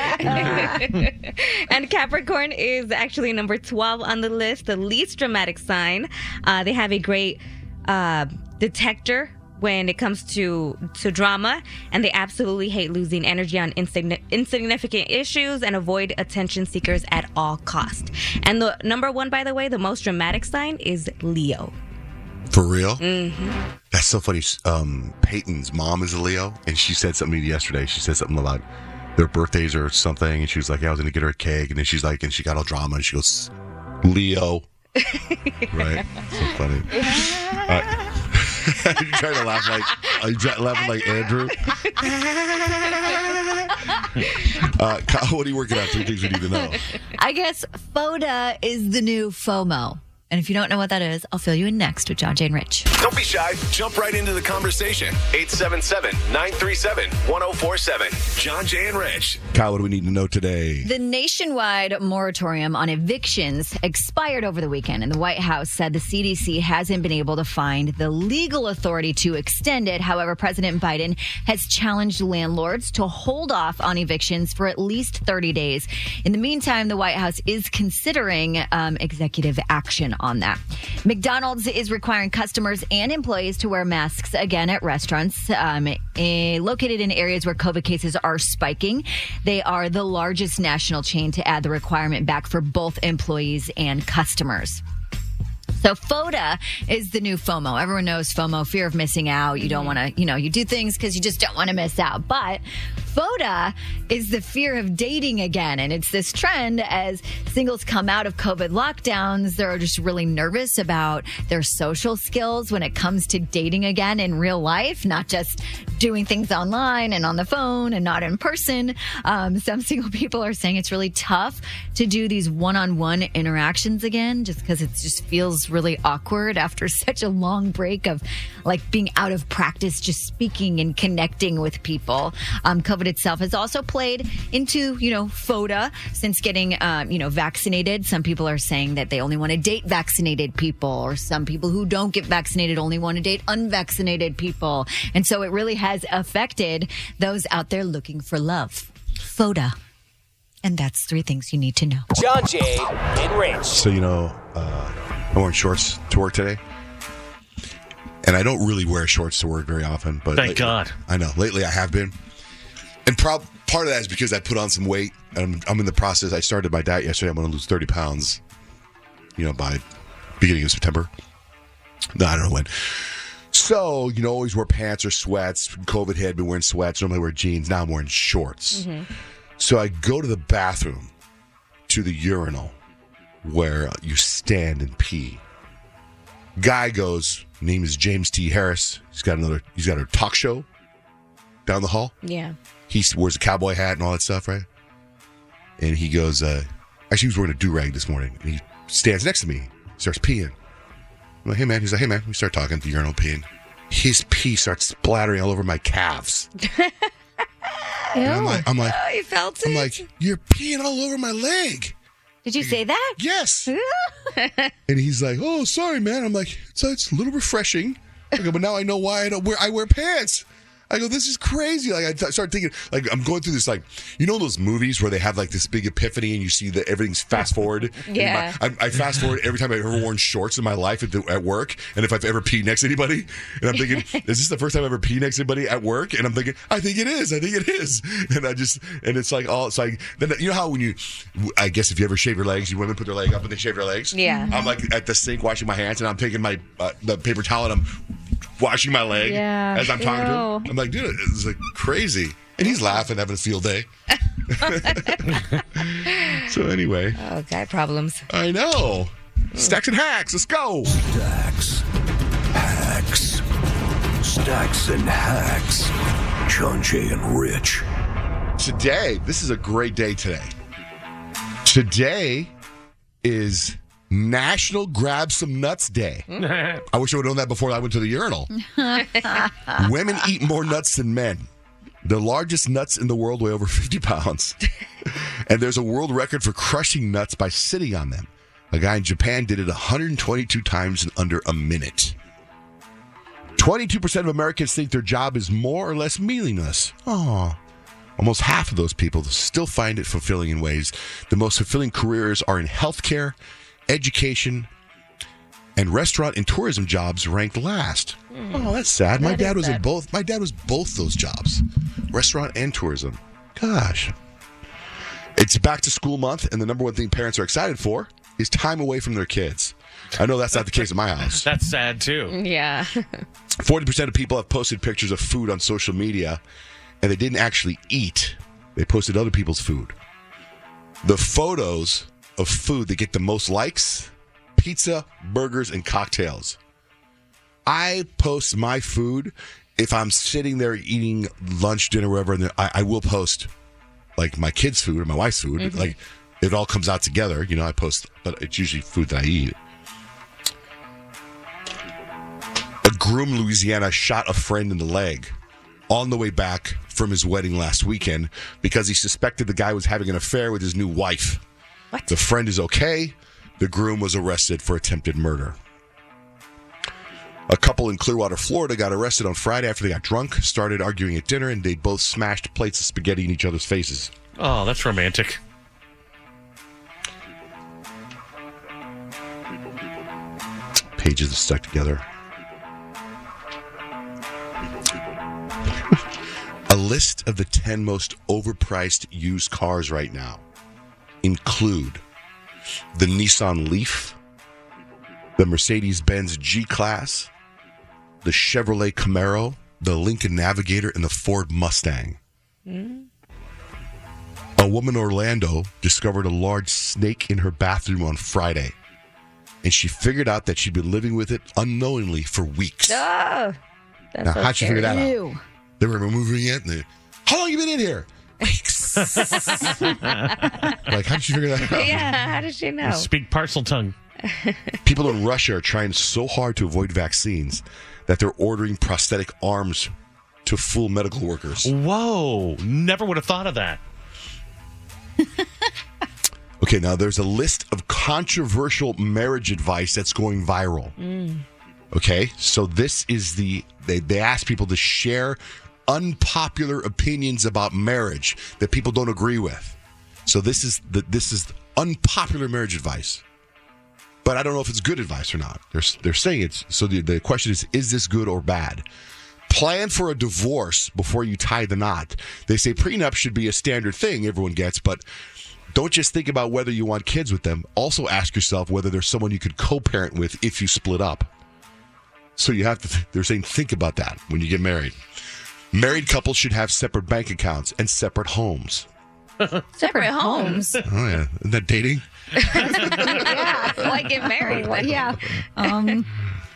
cap. And Capricorn is actually number twelve on the list, the least dramatic sign. Uh, they have a great uh, detector when it comes to to drama, and they absolutely hate losing energy on insigni- insignificant issues and avoid attention seekers at all cost. And the number one, by the way, the most dramatic sign is Leo. For real? Mm-hmm. That's so funny. Um, Peyton's mom is a Leo, and she said something to me yesterday. She said something about their birthdays or something, and she was like, yeah, I was going to get her a cake, and then she's like, and she got all drama, and she goes, Leo. Right? So funny. Uh, are you trying to laugh like, are you try- laughing like Andrew? uh, Kyle, what are you working on? Three things we need to know. I guess FODA is the new FOMO. And if you don't know what that is, I'll fill you in next with John Jay and Rich. Don't be shy. Jump right into the conversation. eight seven seven, nine three seven, one oh four seven. John Jay and Rich. Kyle, what do we need to know today? The nationwide moratorium on evictions expired over the weekend, and the White House said the C D C hasn't been able to find the legal authority to extend it. However, President Biden has challenged landlords to hold off on evictions for at least thirty days. In the meantime, the White House is considering um, executive action on that. McDonald's is requiring customers and employees to wear masks again at restaurants um, eh, located in areas where COVID cases are spiking. They are the largest national chain to add the requirement back for both employees and customers. So FODA is the new FOMO. Everyone knows FOMO, fear of missing out. You don't want to, you know, you do things because you just don't want to miss out. But FODA is the fear of dating again. And it's this trend as singles come out of COVID lockdowns. They're just really nervous about their social skills when it comes to dating again in real life, not just doing things online and on the phone and not in person. Um, some single people are saying it's really tough to do these one-on-one interactions again just because it just feels really awkward after such a long break of like being out of practice, just speaking and connecting with people. Um, COVID itself has also played into, you know, FODA since getting, um, you know, vaccinated. Some people are saying that they only want to date vaccinated people, or some people who don't get vaccinated only want to date unvaccinated people. And so it really has affected those out there looking for love. FODA. And that's three things you need to know. John Jay and Rich. So, you know, uh, I'm wearing shorts to work today. And I don't really wear shorts to work very often. But Thank lately- God. I know. Lately I have been. And prob- part of that is because I put on some weight. I'm, I'm in the process. I started my diet yesterday. I'm going to lose thirty pounds, you know, by beginning of September. No, I don't know when. So, you know, always wear pants or sweats. COVID hit, been wearing sweats. Normally wear jeans. Now I'm wearing shorts. Mm-hmm. So I go to the bathroom, to the urinal, where you stand and pee. Guy goes, name is James T. Harris. He's got another, he's got a talk show down the hall. Yeah. He wears a cowboy hat and all that stuff, right? And he goes, uh, actually, he was wearing a do-rag this morning. And he stands next to me, starts peeing. I'm like, hey, man. He's like, hey, man. We start talking at the urinal peeing. His pee starts splattering all over my calves. And I'm like, I'm like, Oh, you felt I'm it? like, you're peeing all over my leg. Did you say that? Yes. And he's like, oh, sorry, man. I'm like, it's, it's a little refreshing. I go, but now I know why I don't wear, I wear pants. I go, this is crazy. Like I th- start thinking, like I'm going through this, like you know those movies where they have like this big epiphany and you see that everything's fast forward. Yeah. My, I, I fast forward every time I've ever worn shorts in my life at, the, at work, and if I've ever peed next to anybody, and I'm thinking, is this the first time I've ever peed next to anybody at work? And I'm thinking, I think it is. I think it is. And I just, and it's like all, it's like then you know how when you, I guess if you ever shave your legs, you women put their leg up and they shave their legs. Yeah. I'm like at the sink washing my hands, and I'm taking my uh, the paper towel and I'm washing my leg Yeah. as I'm talking to Ew. him. I'm like, dude, it's like crazy. And he's laughing, having a field day. So anyway. Oh, guy problems. I know. Stacks and hacks. Let's go. Stacks. Hacks. Stacks and hacks. John Jay and Rich. Today, this is a great day today. Today is National Grab Some Nuts Day. I wish I would have known that before I went to the urinal. Women eat more nuts than men. The largest nuts in the world weigh over fifty pounds. And there's a world record for crushing nuts by sitting on them. A guy in Japan did it one hundred twenty-two times in under a minute. twenty-two percent of Americans think their job is more or less meaningless. Aww. Almost half of those people still find it fulfilling in ways. The most fulfilling careers are in healthcare, education, and restaurant and tourism jobs ranked last. Mm. Oh, that's sad. My That dad is was in sad. both. My dad was both those jobs, restaurant and tourism. Gosh. It's back to school month, and the number one thing parents are excited for is time away from their kids. I know that's not the case in my house. That's sad, too. Yeah. forty percent of people have posted pictures of food on social media, and they didn't actually eat. They posted other people's food. The photos of food that get the most likes, pizza, burgers, and cocktails. I post my food if I'm sitting there eating lunch, dinner, wherever, and I, I will post like my kids' food or my wife's food. Mhm. Like it all comes out together. You know, I post, but it's usually food that I eat. A groom in Louisiana shot a friend in the leg on the way back from his wedding last weekend because he suspected the guy was having an affair with his new wife. What? The friend is okay. The groom was arrested for attempted murder. A couple in Clearwater, Florida got arrested on Friday after they got drunk, started arguing at dinner, and they both smashed plates of spaghetti in each other's faces. Oh, that's romantic. Pages are stuck together. A list of the ten most overpriced used cars right now include the Nissan Leaf, the Mercedes-Benz G-Class, the Chevrolet Camaro, the Lincoln Navigator, and the Ford Mustang. Mm. A woman in Orlando discovered a large snake in her bathroom on Friday, and she figured out that she'd been living with it unknowingly for weeks. Oh, that's Now, so how'd she figure that scary. out? They were removing it. And they, how long you been in here? Weeks. Like, how did you figure that out? Yeah, how did she know? Speak parcel tongue. People in Russia are trying so hard to avoid vaccines that they're ordering prosthetic arms to fool medical workers. Whoa. Never would have thought of that. Okay, now there's a list of controversial marriage advice that's going viral. Mm. Okay, so this is the, they, they ask people to share unpopular opinions about marriage that people don't agree with. So this is the, this is unpopular marriage advice. But I don't know if it's good advice or not. They're, they're saying it's, so the, the question is, is this good or bad? Plan for a divorce before you tie the knot. They say prenup should be a standard thing everyone gets, but don't just think about whether you want kids with them. Also ask yourself whether there's someone you could co-parent with if you split up. So you have to, th- they're saying think about that when you get married. Married couples should have separate bank accounts and separate homes. Separate homes. Oh, yeah. Isn't that dating? Yeah, why get married? Yeah. Um,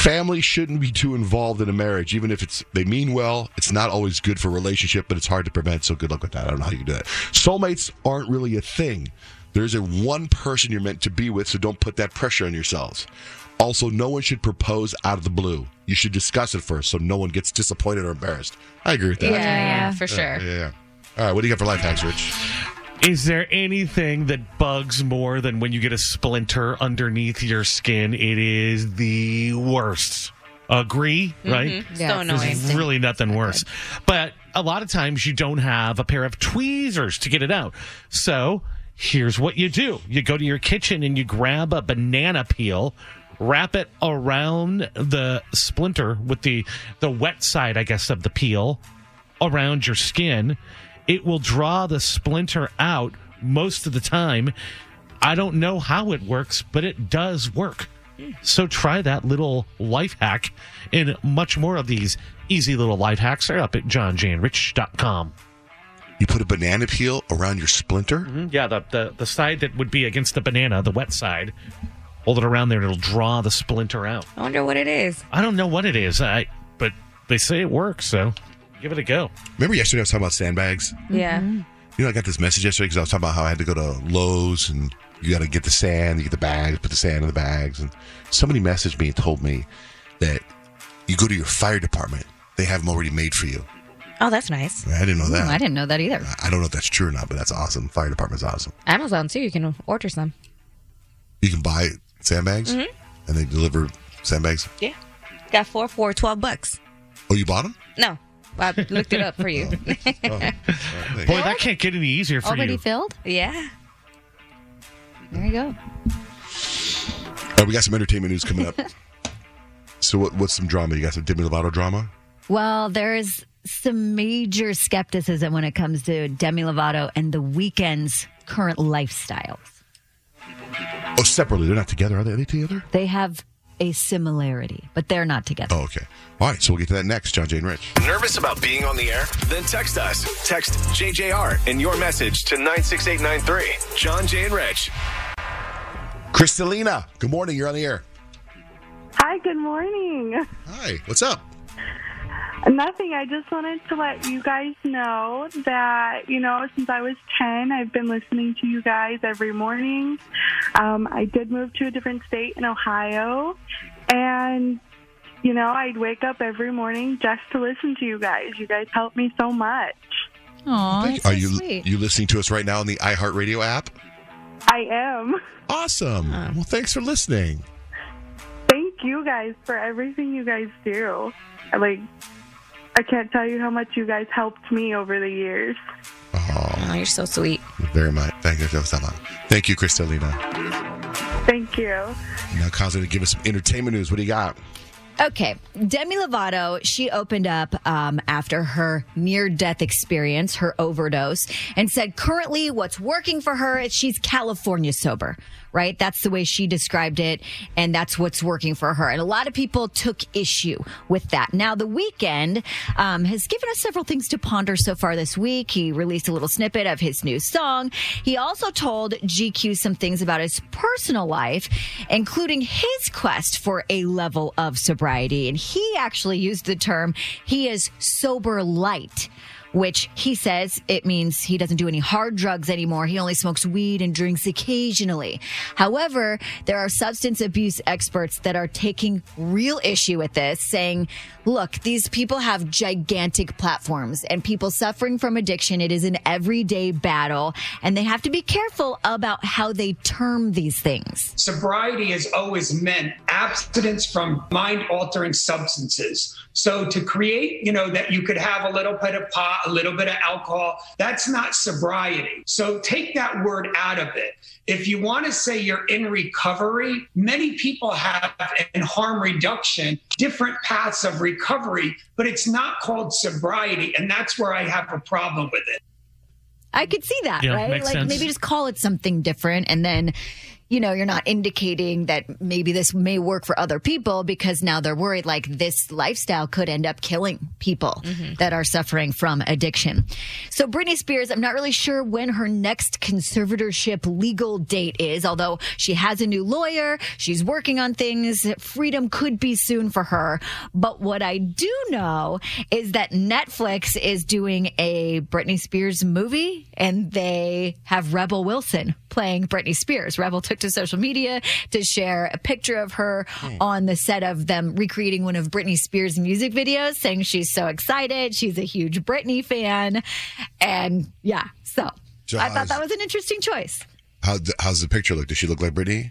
family shouldn't be too involved in a marriage, even if it's they mean well. It's not always good for a relationship, but it's hard to prevent. So good luck with that. I don't know how you can do that. Soulmates aren't really a thing. There's a one person you're meant to be with, so don't put that pressure on yourselves. Also, no one should propose out of the blue. You should discuss it first, so no one gets disappointed or embarrassed. I agree with that. Yeah, yeah, for sure. Yeah, yeah, yeah. All right, what do you got for life hacks, Rich? Is there anything that bugs more than when you get a splinter underneath your skin? It is the worst. Agree, right? Mm-hmm. So annoying. There's really nothing worse. But a lot of times you don't have a pair of tweezers to get it out. So here's what you do. You go to your kitchen and you grab a banana peel, wrap it around the splinter with the, the wet side, I guess, of the peel around your skin. It will draw the splinter out most of the time. I don't know how it works, but it does work. So try that little life hack. And much more of these easy little life hacks are up at john jay and rich dot com. You put a banana peel around your splinter? Mm-hmm. Yeah, the, the, the side that would be against the banana, the wet side. Hold it around there and it'll draw the splinter out. I wonder what it is. I don't know what it is, I, but they say it works, so give it a go. Remember yesterday I was talking about sandbags? Yeah. You know, I got this message yesterday because I was talking about how I had to go to Lowe's and you got to get the sand, you get the bags, put the sand in the bags. And somebody messaged me and told me that you go to your fire department, they have them already made for you. Oh, that's nice. I didn't know that. Ooh, I didn't know that either. I don't know if that's true or not, but that's awesome. Fire department's awesome. Amazon, too. You can order some. You can buy sandbags Mm-hmm. and they deliver sandbags? Yeah. Got four for twelve bucks. Oh, you bought them? No. I looked it up for you. Oh. Oh. Boy, that can't get any easier for Already you. filled? Yeah. There you go. All right, we got some entertainment news coming up. So what, what's some drama? You got some Demi Lovato drama? Well, there's some major skepticism when it comes to Demi Lovato and The Weeknd's current lifestyles. Oh, separately. They're not together, are they? Are they together? They have a similarity, but they're not together. Oh, okay. All right, so we'll get to that next. John, Jay, and Rich. Nervous about being on the air? Then text us. Text J J R and your message to nine six eight nine three. John, Jay, and Rich. Kristalina, good morning. You're on the air. Hi, good morning. Hi, what's up? Nothing. I just wanted to let you guys know that, you know, since I was ten, I've been listening to you guys every morning. Um, I did move to a different state in Ohio, and, you know, I'd wake up every morning just to listen to you guys. You guys help me so much. Aw, that's Are so you sweet. you listening to us right now on the iHeartRadio app? I am. Awesome. Well, thanks for listening. Thank you guys for everything you guys do. I, Like, I can't tell you how much you guys helped me over the years. Oh, you're so sweet. Very much. Thank you, Thank you, Kristalina. Thank you. Now, Kaza, to give us some entertainment news. What do you got? Okay, Demi Lovato, she opened up um, after her near-death experience, her overdose, and said currently what's working for her is she's California sober, right? That's the way she described it, and that's what's working for her. And a lot of people took issue with that. Now, The Weeknd um, has given us several things to ponder so far this week. He released a little snippet of his new song. He also told G Q some things about his personal life, including his quest for a level of sobriety. And he actually used the term, he is sober light, which he says it means he doesn't do any hard drugs anymore. He only smokes weed and drinks occasionally. However, there are substance abuse experts that are taking real issue with this, saying, look, these people have gigantic platforms and people suffering from addiction. It is an everyday battle and they have to be careful about how they term these things. Sobriety has always meant abstinence from mind-altering substances. So to create, you know, that you could have a little bit of pot, a little bit of alcohol, that's not sobriety. So take that word out of it. If you want to say you're in recovery, many people have in harm reduction different paths of recovery, but it's not called sobriety. And that's where I have a problem with it. I could see that, Yeah, right? makes Like sense. maybe just call it something different and then, you know, you're not indicating that maybe this may work for other people because now they're worried like this lifestyle could end up killing people mm-hmm. that are suffering from addiction. So Britney Spears, I'm not really sure when her next conservatorship legal date is, although she has a new lawyer. She's working on things. Freedom could be soon for her. But what I do know is that Netflix is doing a Britney Spears movie, and they have Rebel Wilson playing Britney Spears. Rebel took to social media to share a picture of her mm. on the set of them recreating one of Britney Spears' music videos, saying she's so excited. She's a huge Britney fan. And yeah, so, so I thought that was an interesting choice. How, how's the picture look? Does she look like Britney?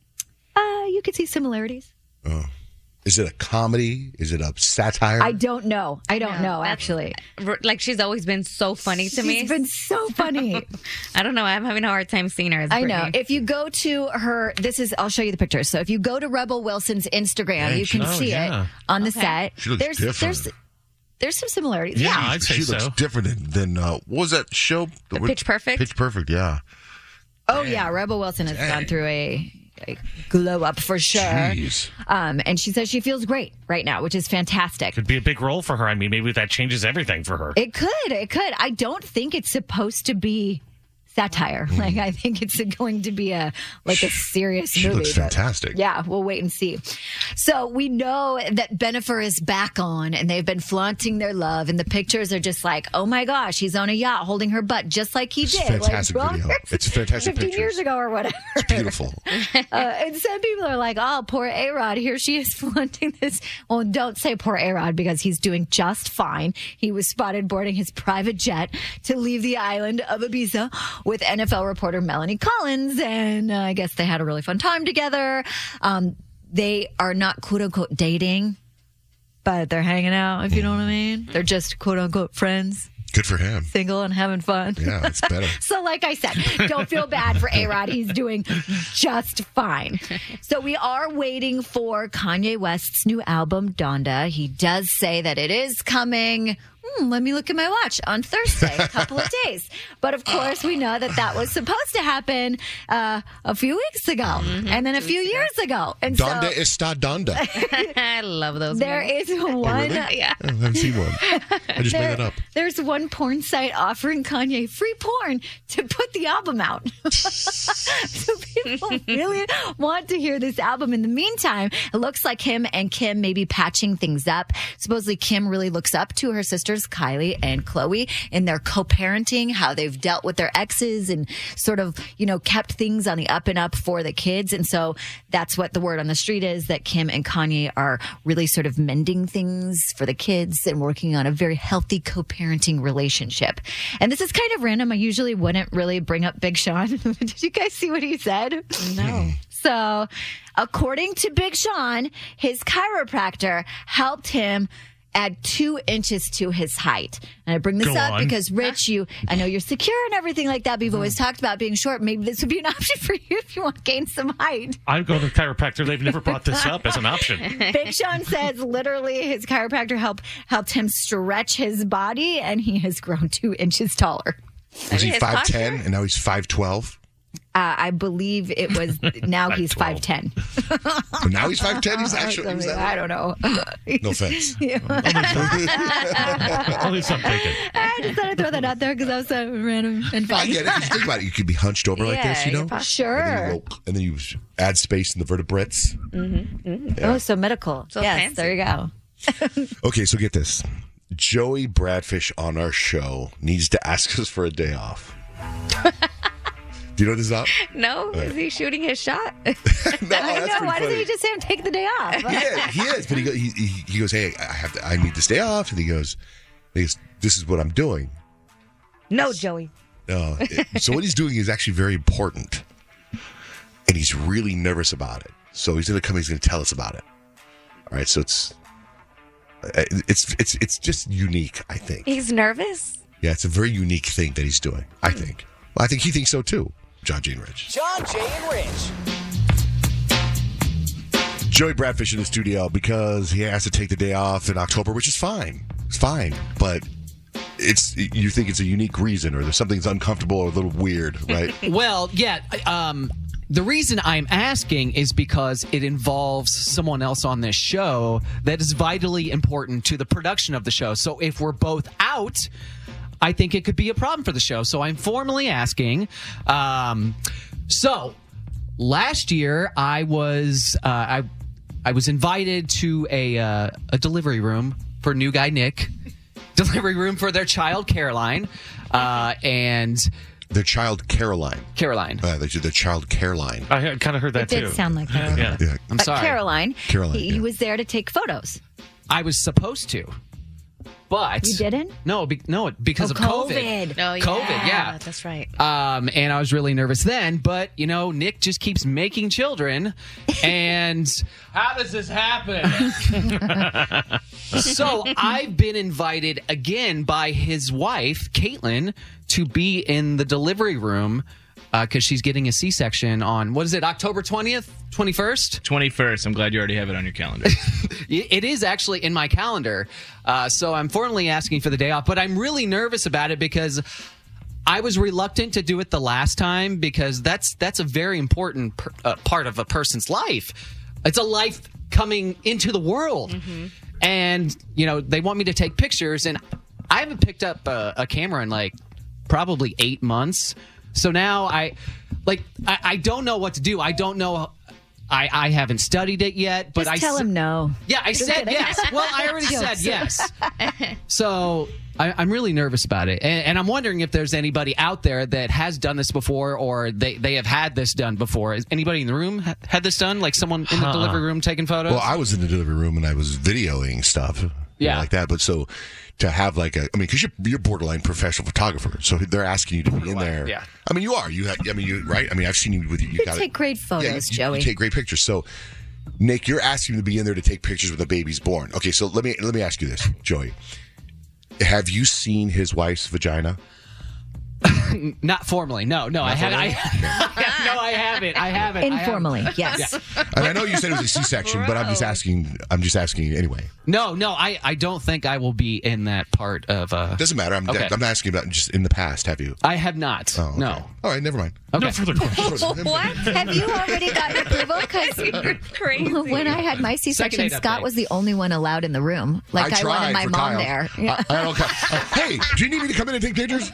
Uh, you could see similarities. Oh. Is it a comedy? Is it a satire? I don't know. I don't no, know, actually. Like, she's always been so funny to she's me. She's been so funny. I don't know. I'm having a hard time seeing her as I Britney. know. If you go to her, this is, I'll show you the pictures. So if you go to Rebel Wilson's Instagram, yeah, you can oh, see yeah. it on the okay. set. She looks there's, different. There's, there's some similarities. Yeah, Yeah, I'd say she so. looks different than, than uh, what was that show? The Pitch Perfect? Pitch Perfect, yeah. Oh, Dang. yeah. Rebel Wilson has Dang. gone through a... a glow up for sure. Jeez. Um, and she says she feels great right now, which is fantastic. Could be a big role for her. I mean, maybe that changes everything for her. It could. It could. I don't think it's supposed to be satire. Mm. Like, I think it's going to be a like a serious she movie. She looks fantastic. Yeah, we'll wait and see. So we know that Bennifer is back on, and they've been flaunting their love, and the pictures are just like, oh my gosh, he's on a yacht holding her butt just like he it's did. Fantastic like, video. It's a fantastic fifteen pictures. years ago or whatever. It's beautiful. uh, and some people are like, oh, poor A-Rod. Here she is flaunting this. Well, don't say poor A-Rod because he's doing just fine. He was spotted boarding his private jet to leave the island of Ibiza with N F L reporter Melanie Collins, and uh, I guess they had a really fun time together. Um, they are not quote-unquote dating, but they're hanging out, if you know what I mean. They're just quote-unquote friends. Good for him. Single and having fun. Yeah, it's better. So like I said, don't feel bad for A-Rod. He's doing just fine. So we are waiting for Kanye West's new album, Donda. He does say that it is coming. Hmm, let me look at my watch on Thursday, a couple of days. But of course, we know that that was supposed to happen uh, a few weeks ago, mm-hmm. and then a few years ago. And Donda so, está Donda. I love those. There movies. is one. Oh, really? Yeah, I haven't seen one. I just there, made it up. There's one porn site offering Kanye free porn to put the album out. So people really want to hear this album. In the meantime, it looks like him and Kim may be patching things up. Supposedly, Kim really looks up to her sisters, Kylie and Chloe, in their co-parenting, how they've dealt with their exes and sort of, you know, kept things on the up and up for the kids. And so that's what the word on the street is, that Kim and Kanye are really sort of mending things for the kids and working on a very healthy co-parenting relationship. And this is kind of random. I usually wouldn't really bring up Big Sean. Did you guys see what he said? No. So according to Big Sean, his chiropractor helped him add two inches to his height. And I bring this Go up on. because, Rich, you, I know you're secure and everything like that, but you've always talked about being short. Maybe this would be an option for you if you want to gain some height. I go to the chiropractor. They've never brought this up as an option. Big Sean says literally his chiropractor helped helped him stretch his body, and he has grown two inches taller. Was he five ten and now he's five twelve? Uh, I believe it was, now he's five ten. But now he's five ten? He's actually, he's I don't know. No offense. Yeah. Only some thinking. I just thought I'd throw that out there because that was so random and fun. I get it. Just think about it. You could be hunched over like this, you know? Sure. And then, you go, and then you add space in the vertebrates. Mm-hmm. Mm-hmm. Yeah. Oh, so medical. So yes, fancy. there you go. Okay, so get this. Joey Bradfish on our show needs to ask us for a day off. Do you know what this is about? No, Uh, is he shooting his shot? No, I that's know. pretty Why doesn't funny. he just say take the day off? He is, he is, but he, go, he, he he goes, hey, I have to, I need this day off, and he goes, he goes this is what I'm doing. No, Joey. Uh, it- so what he's doing is actually very important, and he's really nervous about it. So he's going to come. He's going to tell us about it. All right. So it's uh, it's it's it's just unique. I think. He's nervous? Yeah, it's a very unique thing that he's doing. I think. Well, I think he thinks so too. John, Jay, and Rich. John, Jay, and Rich. Joey Bradfish in the studio because he has to take the day off in October, which is fine. It's fine, but it's you think it's a unique reason, or there's something's uncomfortable or a little weird, right? Well, yeah. Um, The reason I'm asking is because it involves someone else on this show that is vitally important to the production of the show. So if we're both out, I think it could be a problem for the show. So I'm formally asking. Um, so last year, I was uh, I I was invited to a uh, a delivery room for new guy Nick, delivery room for their child Caroline, uh, and. Their child, Caroline. Caroline. Uh, their, their child, Caroline. I kind of heard that It did too. sound like that. Yeah. Yeah. I'm But sorry. Caroline, Caroline, he, he yeah. was there to take photos. I was supposed to, but You didn't? No, be, no, because Oh, of COVID. COVID. Oh, yeah. COVID, yeah. That's right. Um, and I was really nervous then, but you know, Nick just keeps making children, and How does this happen? so I've been invited again by his wife, Caitlin, to be in the delivery room because uh, she's getting a C-section on, what is it, October twentieth, twenty-first? twenty-first. I'm glad you already have it on your calendar. It is actually in my calendar. Uh, so I'm formally asking for the day off, but I'm really nervous about it because I was reluctant to do it the last time because that's that's a very important per, uh, part of a person's life. It's a life coming into the world. Mm-hmm. And, you know, they want me to take pictures, and I haven't picked up a, a camera in like probably eight months. So now I, like, I, I don't know what to do. I don't know. I, I haven't studied it yet, but Just I tell s- him no. Yeah, I Just said kidding. yes. Well, I already said Jokes. yes. So I, I'm really nervous about it, and, and I'm wondering if there's anybody out there that has done this before, or they, they have had this done before. Is anybody in the room ha- had this done? Like someone in the Huh. delivery room taking photos? Well, I was in the delivery room and I was videoing stuff. you know, Yeah. like that. But so to have like a, I mean, because you're, you're borderline professional photographer. So they're asking you to be in there. Yeah. I mean, you are. You have, I mean, you, right? I mean, I've seen you with you. You got take great photos, yeah, you, Joey. You take great pictures. So, Nick, you're asking him to be in there to take pictures when the baby's born. Okay, so let me let me ask you this, Joey. Have you seen his wife's vagina? Not formally. No, no, I haven't. I, no, I haven't. I haven't. I Informally, haven't. yes. Yeah. And I know you said it was a C-section, but I'm just asking. I'm just asking anyway. No, no, I, I don't think I will be in that part of. Uh, Doesn't matter. I'm Okay. I'm asking about just in the past. Have you? I have not. Oh, okay. No. All right, never mind. Okay. No further questions. What? Have you already gotten approval? Because Crazy. when I had my C-section, Second date Scott update. was the only one allowed in the room. Like I, tried wanted my for mom Kyle. there. Yeah. I, I don't, uh, hey, do you need me to come in and take pictures?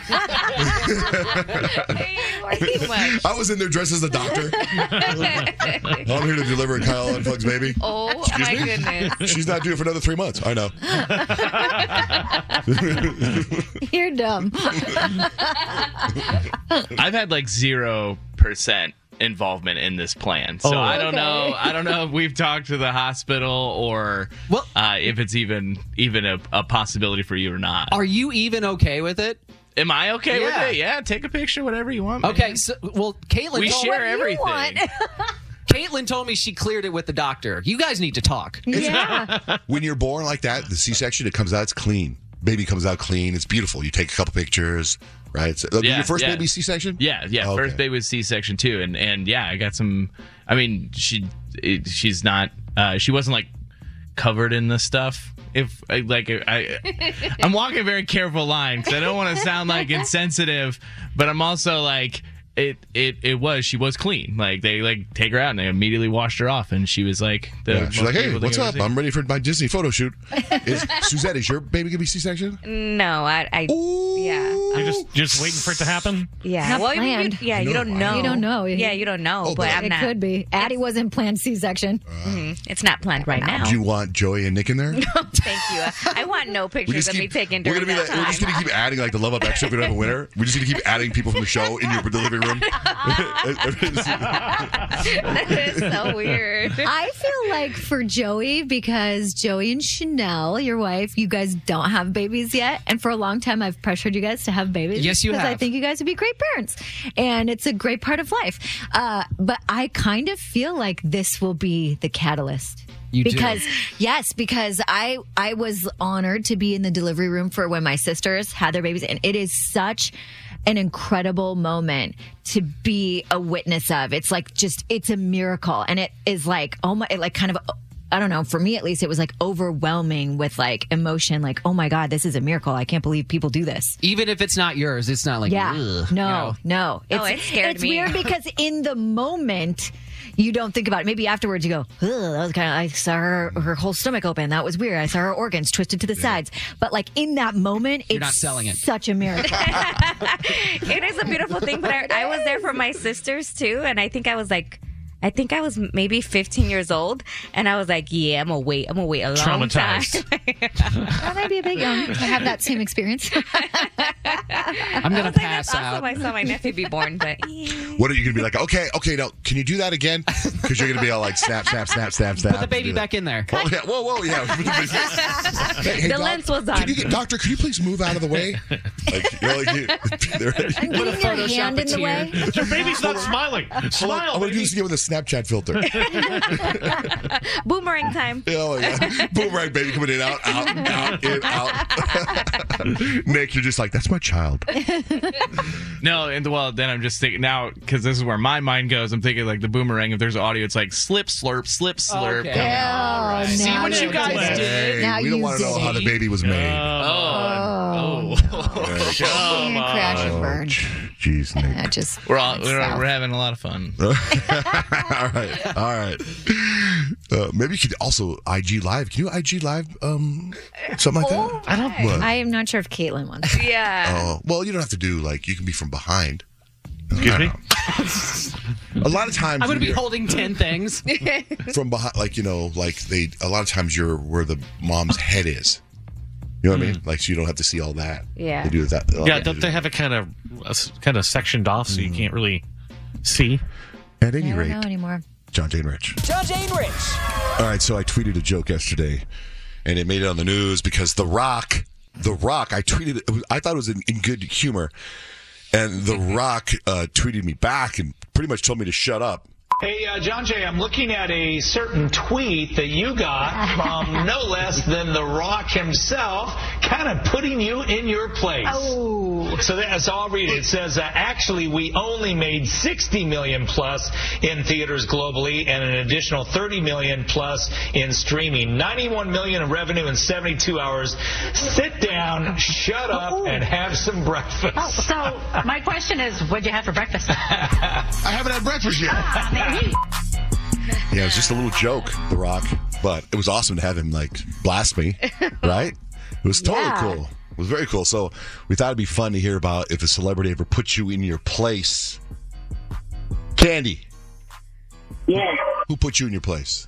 I was in there dressed as the doctor. I'm here to deliver Kyle Unplugged's baby. Oh, Excuse my me? goodness. She's not due for another three months. I know. You're dumb. I've had like zero percent involvement in this plan, so Oh. I don't Okay. know. I don't know if we've talked to the hospital or Well- uh, if it's even even a, a possibility for you or not. Are you even okay with it? Am I okay Yeah. with it? Yeah, take a picture, whatever you want. man. Okay, so well, Caitlin. we told- share you everything. want. Caitlin told me she cleared it with the doctor. You guys need to talk. Yeah. When you're born like that, the C-section, it comes out, it's clean. Baby comes out clean. It's beautiful. You take a couple pictures, right? So, Yeah, your first yeah. baby C-section? Yeah, yeah. Oh, First okay. baby was C-section too, and and yeah, I got some. I mean, she it, she's not. Uh, she wasn't like covered in the stuff. If I- like I, I'm walking a very careful line because I don't want to sound like insensitive, but I'm also like. It, it it was she was clean, like they like take her out and they immediately washed her off, and she was like the Yeah, she's most like, hey, beautiful thing what's I've up? ever seen. I'm ready for my Disney photo shoot. Is, Suzette, is your baby going to be C-section? No, I, I yeah. You're just just waiting for it to happen. Yeah. Not well, I mean, planned. you, yeah, you, You don't know, know. You don't know. Yeah, you don't know, Oh, but but- I'm It not. could be. Addie wasn't planned C-section. Mhm. It's not planned right now. Do you want Joey and Nick in there? Thank you. I want no We pictures just of me keep, taken we're during gonna be that like, we're just time. gonna keep adding like the Love Up Extra if we don't have a winner. We just need to keep adding people from the show in your delivery room. That is so weird. I feel like for Joey, because Joey and Chanel, your wife, you guys don't have babies yet. And for a long time, I've pressured you guys to have babies. Yes, you Because I have. think you guys would be great parents. And it's a great part of life. Uh, but I kind of feel like this will be the catalyst. You do. because yes, because I I was honored to be in the delivery room for when my sisters had their babies, and it is such an incredible moment to be a witness of. It's like just it's a miracle, and it is like oh my, it like kind of I don't know, for me at least, it was like overwhelming with like emotion. Like, oh my God, this is a miracle. I can't believe people do this. Even if it's not yours, it's not like, yeah, ugh, no, you know? no. Oh, it scared it's me. weird because in the moment, you don't think about it. Maybe afterwards you go, ugh, that was kind of, I saw her, her whole stomach open. That was weird. I saw her organs twisted to the sides. But like in that moment, You're it's not selling it. such a miracle. It is a beautiful thing, but I, I was there for my sisters too, and I think I was like, I think I was maybe fifteen years old, and I was like, yeah, I'm gonna wait. I'm gonna wait a long Traumatized. time. I might be a bit young to have that same experience. I'm going to pass Also, out. I saw my nephew be born, but What are you going to be like? Okay, okay, now, can you do that again? Because you're going to be all like, snap, snap, snap, snap, snap. Put the baby back in there. Oh, yeah. Whoa, whoa, yeah. Hey, hey, the doc, lens was on. Can you get, doctor, can you please move out of the way? Like, you're like, you, they're, I'm Put a getting your Photoshop hand in the tear. way. Your baby's not smiling. Smile. I'm going to do this again with a Snapchat filter. Boomerang time. Oh, yeah. Boomerang baby coming in, out, out, out, in, out. Nick, you're just like, that's my child. No, and well, then I'm just thinking now, because this is where my mind goes. I'm thinking like the boomerang. If there's audio, it's like slip, slurp, slip, slurp. Okay. Come Oh, on. See now what you you guys did it. did? Now we don't you want to know did how it. the baby was made. Oh, Oh, crash and burn. Jeez, Nick. That just we're all went we're, south. we're having a lot of fun. all right, all right. Uh, maybe you could also I G Live. Can you I G Live um, something like that? I don't. What? I am not sure if Caitlin wants to. Yeah. Oh, well, you don't have to do like you can be from behind. Excuse me? A lot of times I'm going to be you're holding ten things. from behind, like you know, like they. A lot of times you're where the mom's head is. You know what I mean? Like so you don't have to see all that. Yeah. They do that. Yeah, don't they have it kind of uh, kind of sectioned off so you can't really see? At any I don't rate, know anymore. John Jane Rich. John Jane Rich. All right, so I tweeted a joke yesterday, and it made it on the news because The Rock, The Rock, I tweeted, it was, I thought it was in, in good humor, and The Rock uh, tweeted me back and pretty much told me to shut up. Hey, uh, John Jay, I'm looking at a certain tweet that you got from no less than The Rock himself, kind of putting you in your place. Oh. So, that, so I'll read it. It says, uh, actually, we only made sixty million plus in theaters globally and an additional thirty million plus in streaming. ninety-one million in revenue in seventy-two hours. Sit down, shut up, and have some breakfast. Oh, so my question is, what'd you have for breakfast? I haven't had breakfast yet. Yeah, it was just a little joke, The Rock, but it was awesome to have him like blast me, right? It was totally Yeah. cool. It was very cool. So we thought it'd be fun to hear about if a celebrity ever put you in your place. Candy, Yes. who put you in your place?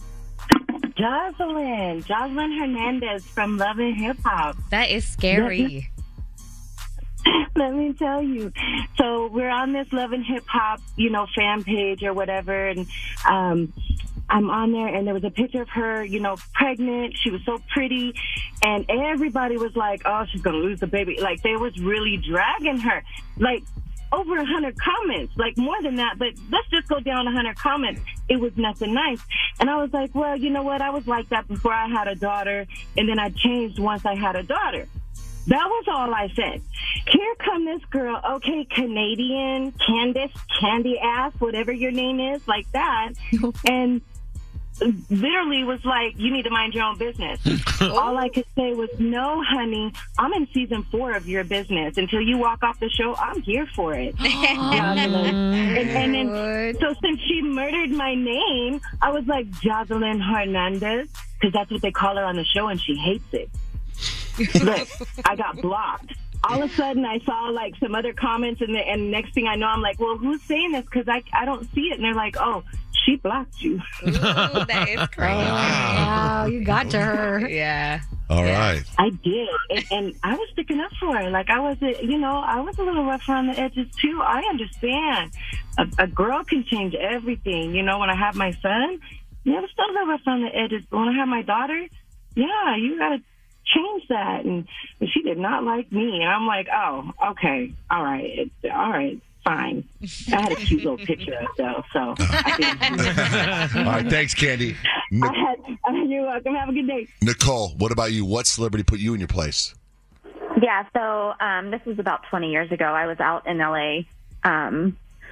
Jocelyn. Jocelyn Hernandez from Love and Hip Hop. That is scary. Let me tell you. So we're on this Love and Hip Hop, you know, fan page or whatever, and um, I'm on there, and there was a picture of her, you know, pregnant. She was so pretty, and everybody was like, "Oh, she's gonna lose the baby." Like they was really dragging her, like over a hundred comments, like more than that. But let's just go down a hundred comments. It was nothing nice, and I was like, "Well, you know what? I was like that before I had a daughter, and then I changed once I had a daughter." That was all I said. Here come this girl, okay, Canadian, Candace, Candy Ass, whatever your name is, like that. And literally was like, you need to mind your own business. All I could say was, no, honey, I'm in season four of your business. Until you walk off the show, I'm here for it. and, and then, so since she murdered my name, I was like, Jocelyn Hernandez, because that's what they call her on the show, and she hates it. Look, I got blocked. All of a sudden, I saw like some other comments, and the, and next thing I know, I'm like, "Well, who's saying this?" Because I I don't see it, and they're like, "Oh, she blocked you." Ooh, that is crazy. Wow, you got to her. Yeah. All right. I did, and, and I was sticking up for her. Like I was, you know, I was a little rough around the edges too. I understand. A, a girl can change everything. You know, when I have my son, yeah, I was still a little rough around the edges. But when I have my daughter, yeah, you gotta change that. And she did not like me, and I'm like, oh, okay, all right, all right, fine. I had a cute little picture of though, so I All right, thanks, Candy. Ni- I had, you're welcome. Have a good day. Nicole, what about you? What celebrity put you in your place? Yeah, so um, this was about twenty years ago. I was out in L A, um,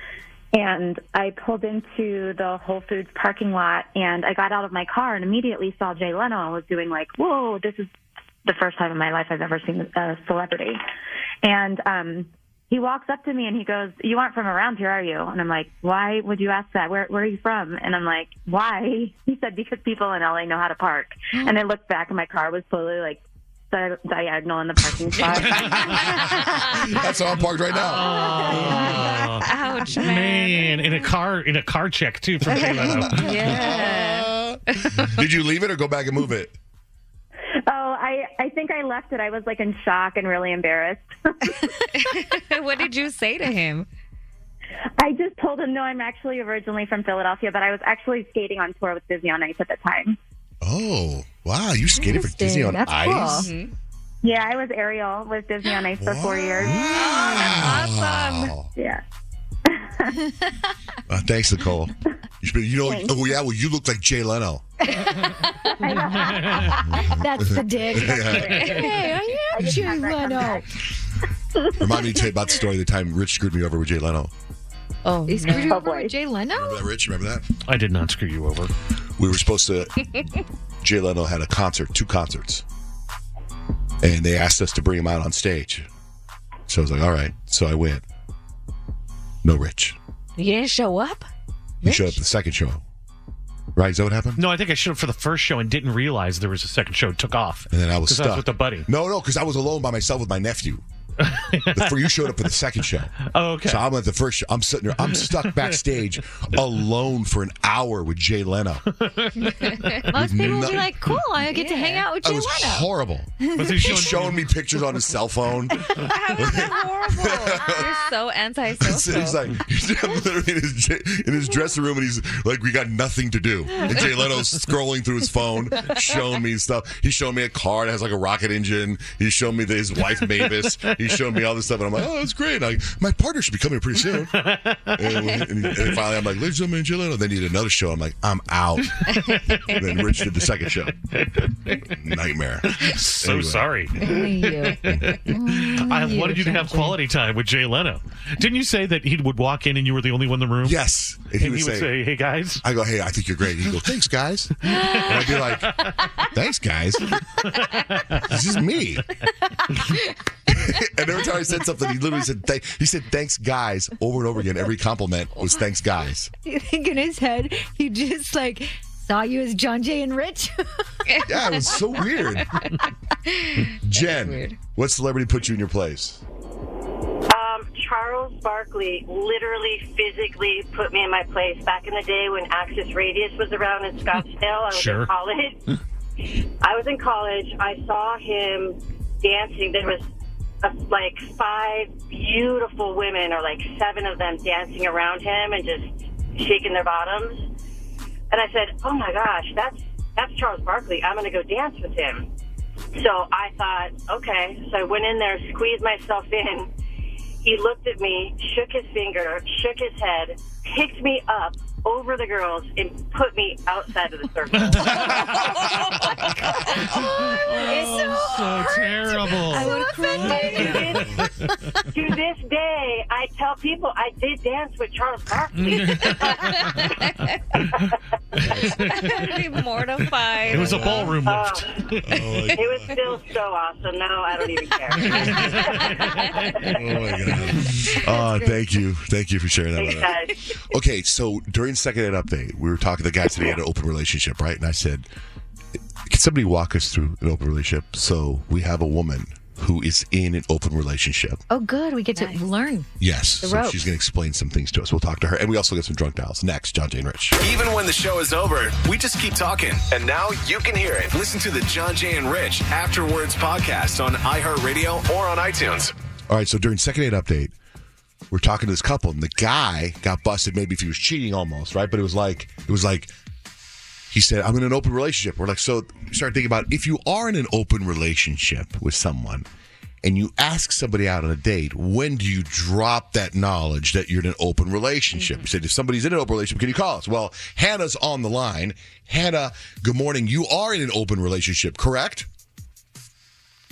And I pulled into the Whole Foods parking lot, and I got out of my car and immediately saw Jay Leno and was doing like, whoa, this is the first time in my life I've ever seen a celebrity. And um, he walks up to me and he goes, you aren't from around here, are you? And I'm like, why would you ask that? Where, where are you from? And I'm like, why? He said, because people in L A know how to park. And I looked back and my car was totally like di- diagonal in the parking spot. That's how I'm parked right now. Oh, ouch, man! In a car, in a car check too from Jay Leno. Yeah. Did you leave it or go back and move it? Oh, I, I think I left it. I was like in shock and really embarrassed. What did you say to him? I just told him, no, I'm actually originally from Philadelphia, but I was actually skating on tour with Disney on Ice at the time. Oh, wow. You skated for Disney on That's Ice? cool. Mm-hmm. Yeah, I was Ariel with Disney on Ice for four years. Oh, that's awesome. Yeah. Uh, thanks, Nicole. You, should- you know, oh, yeah, well, you look like Jay Leno. That's the dig. Hey, I am Jay Leno. Remind me to tell you about the story of the time Rich screwed me over with Jay Leno. Oh, he screwed you over with Jay Leno? Remember that, Rich? Remember that? I did not screw you over. We were supposed to. Jay Leno had a concert, two concerts, and they asked us to bring him out on stage. So I was like, all right. So I went. No Rich. You didn't show up? He showed up at the second show. Right? Is that what happened? No, I think I showed up for the first show and didn't realize there was a second show. It took off. And then I was 'Cause stuck. I was with a buddy. No, no, because I was alone by myself with my nephew. The, you showed up for the second show. Oh, okay. So I'm at the first show. I'm sitting there. I'm stuck backstage alone for an hour with Jay Leno. Most people will be like, cool, I get to hang out with It Jay was Leno. horrible. Was he He's showing- showing me pictures on his cell phone. You're so antisocial. He's like, he's literally in his, in his dressing room, and he's like, we got nothing to do. And Jay Leno's scrolling through his phone, showing me stuff. He's showing me a car that has like a rocket engine. He's showing me that his wife Mavis. He's showing me all this stuff, and I'm like, oh, that's great. I, my partner should be coming pretty soon. And, and, and finally, I'm like, ladies and gentlemen, Jay Leno. They need another show. I'm like, I'm out. And then Rich did the second show. Nightmare. So Anyway. sorry. I wanted you to have quality time with Jay Leno. Didn't you say that he would walk in and you were the only one in the room? Yes. And he, would say, hey, guys. I go, hey, I think you're great. He'd go, thanks, guys. And I'd be like, thanks, guys. This is me. And every time I said something, he literally said, Th- he said, thanks, guys, over and over again. Every compliment was thanks, guys. Do you think in his head he just like saw you as John Jay and Rich? Yeah, it was so weird. Jen, what celebrity put you in your place? Um, Charles Barkley literally physically put me in my place back in the day when Axis Radius was around in Scottsdale. I was Sure. in college. I was in college. I saw him dancing. There was uh, like five beautiful women, or like seven of them, dancing around him and just shaking their bottoms. And I said, "Oh my gosh, that's that's Charles Barkley. I'm going to go dance with him." So I thought, okay. So I went in there, squeezed myself in. He looked at me, shook his finger, shook his head, picked me up over the girls, and put me outside of the circle. It's so, so terrible. I would To this day, I tell people I did dance with Charles Barkley. I'd be mortified. It was a ballroom lift. It was still so awesome. Now I don't even care. Oh, my God. Oh, thank you. Thank you for sharing that with us. Okay, so during Second Ed Update, we were talking to the guys that he had an open relationship, right? And I said, can somebody walk us through an open relationship? So we have a woman who is in an open relationship. Oh, good. We get to learn. Yes. The So ropes. she's going to explain some things to us. We'll talk to her. And we also get some drunk dials. Next, John Jay and Rich. Even when the show is over, we just keep talking. And now you can hear it. Listen to the John Jay and Rich Afterwards podcast on iHeartRadio or on iTunes. All right, so during Second Aid Update, we're talking to this couple, and the guy got busted maybe if he was cheating almost, right? But it was like, it was like, he said, I'm in an open relationship. We're like, so you start thinking about if you are in an open relationship with someone and you ask somebody out on a date, when do you drop that knowledge that you're in an open relationship? He said, if somebody's in an open relationship, can you call us? Well, Hannah's on the line. Hannah, good morning. You are in an open relationship, correct?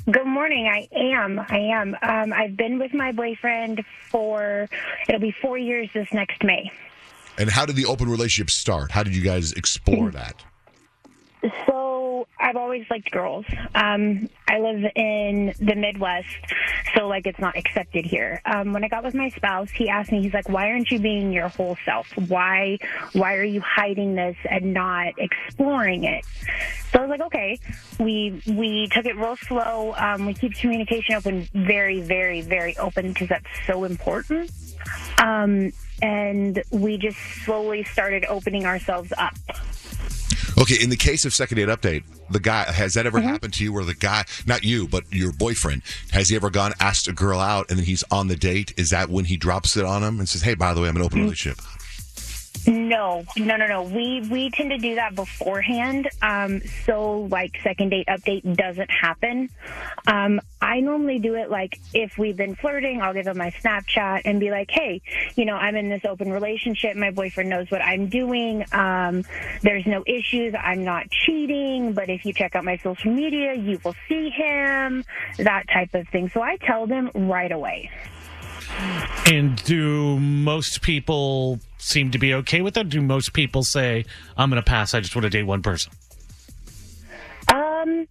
Good morning. I am. I am. Um, I've been with my boyfriend for, it'll be four years this next May. And how did the open relationship start? How did you guys explore that? So I've always liked girls. Um, I live in the Midwest, so like it's not accepted here. Um, when I got with my spouse, he asked me, he's like, why aren't you being your whole self? Why, why are you hiding this and not exploring it? So I was like, okay. We, we took it real slow. Um, we keep communication open, very, very, very open because that's so important. Um, and we just slowly started opening ourselves up. Okay, in the case of Second Date Update, the guy, has that ever mm-hmm. happened to you where the guy, not you, but your boyfriend, has he ever gone, asked a girl out, and then he's on the date? Is that when he drops it on him and says, hey, by the way, I'm in an open mm-hmm. relationship? No, no, no, no. We we tend to do that beforehand. Um, so like second date update doesn't happen. Um, I normally do it like if we've been flirting, I'll give him my Snapchat and be like, hey, you know, I'm in this open relationship. My boyfriend knows what I'm doing. Um, there's no issues. I'm not cheating. But if you check out my social media, you will see him, that type of thing. So I tell them right away. And do most people seem to be okay with it? Do most people say, I'm going to pass, I just want to date one person? Um,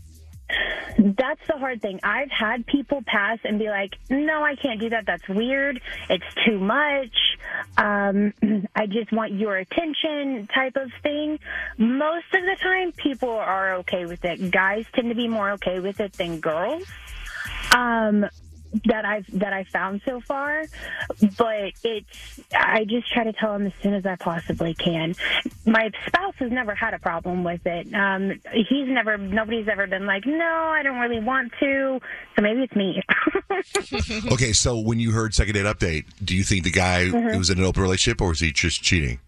that's the hard thing. I've had people pass and be like, no, I can't do that. That's weird. It's too much. Um, I just want your attention type of thing. Most of the time, people are okay with it. Guys tend to be more okay with it than girls. Um, that I've that I found so far, but it's I just try to tell him as soon as I possibly can. My spouse has never had a problem with it. Um, he's never nobody's ever been like, no, I don't really want to. So maybe it's me. Okay, so when you heard Second Date Update, do you think the guy mm-hmm. was in an open relationship or was he just cheating?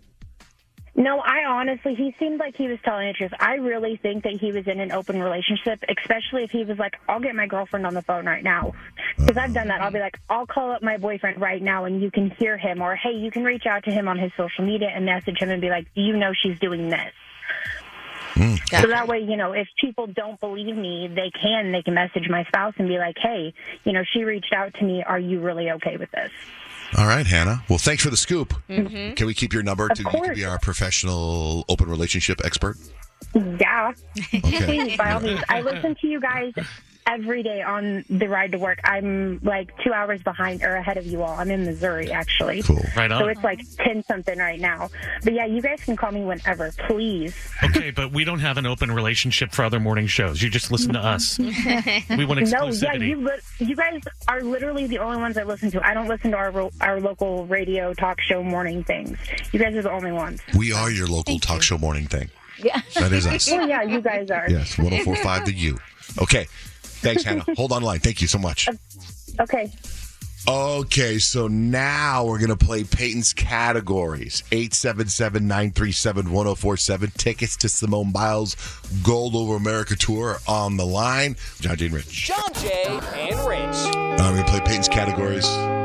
No, I honestly, he seemed like he was telling the truth. I really think that he was in an open relationship, especially if he was like, I'll get my girlfriend on the phone right now. Because I've done that. I'll be like, I'll call up my boyfriend right now and you can hear him. Or, hey, you can reach out to him on his social media and message him and be like, do you know she's doing this? Mm. So that way, you know, if people don't believe me, they can, they can message my spouse and be like, hey, you know, she reached out to me. Are you really okay with this? All right, Hannah. Well, thanks for the scoop. Mm-hmm. Can we keep your number to you can be our professional open relationship expert? Yeah. Okay. Please, by all means. I listen to you guys every day on the ride to work. I'm like two hours behind or ahead of you all. I'm in Missouri, actually. Cool. Right on. So it's like ten something right now. But yeah, you guys can call me whenever, please. Okay, but we don't have an open relationship for other morning shows. You just listen to us. We want exclusivity. No, yeah, you, li- you guys are literally the only ones I listen to. I don't listen to our ro- our local radio talk show morning things. You guys are the only ones. We are your local Thank talk you. show morning thing. Yeah. That is us. Well, yeah, you guys are. Yes, one oh four point five The U. Okay. Thanks, Hannah. Hold on the line. Thank you so much. Okay. Okay, so now we're going to play Peyton's categories. eight seven seven, nine three seven, one oh four seven. Tickets to Simone Biles' Gold Over America tour on the line. John Jay and Rich. John Jay and Rich. I'm going to play Peyton's categories.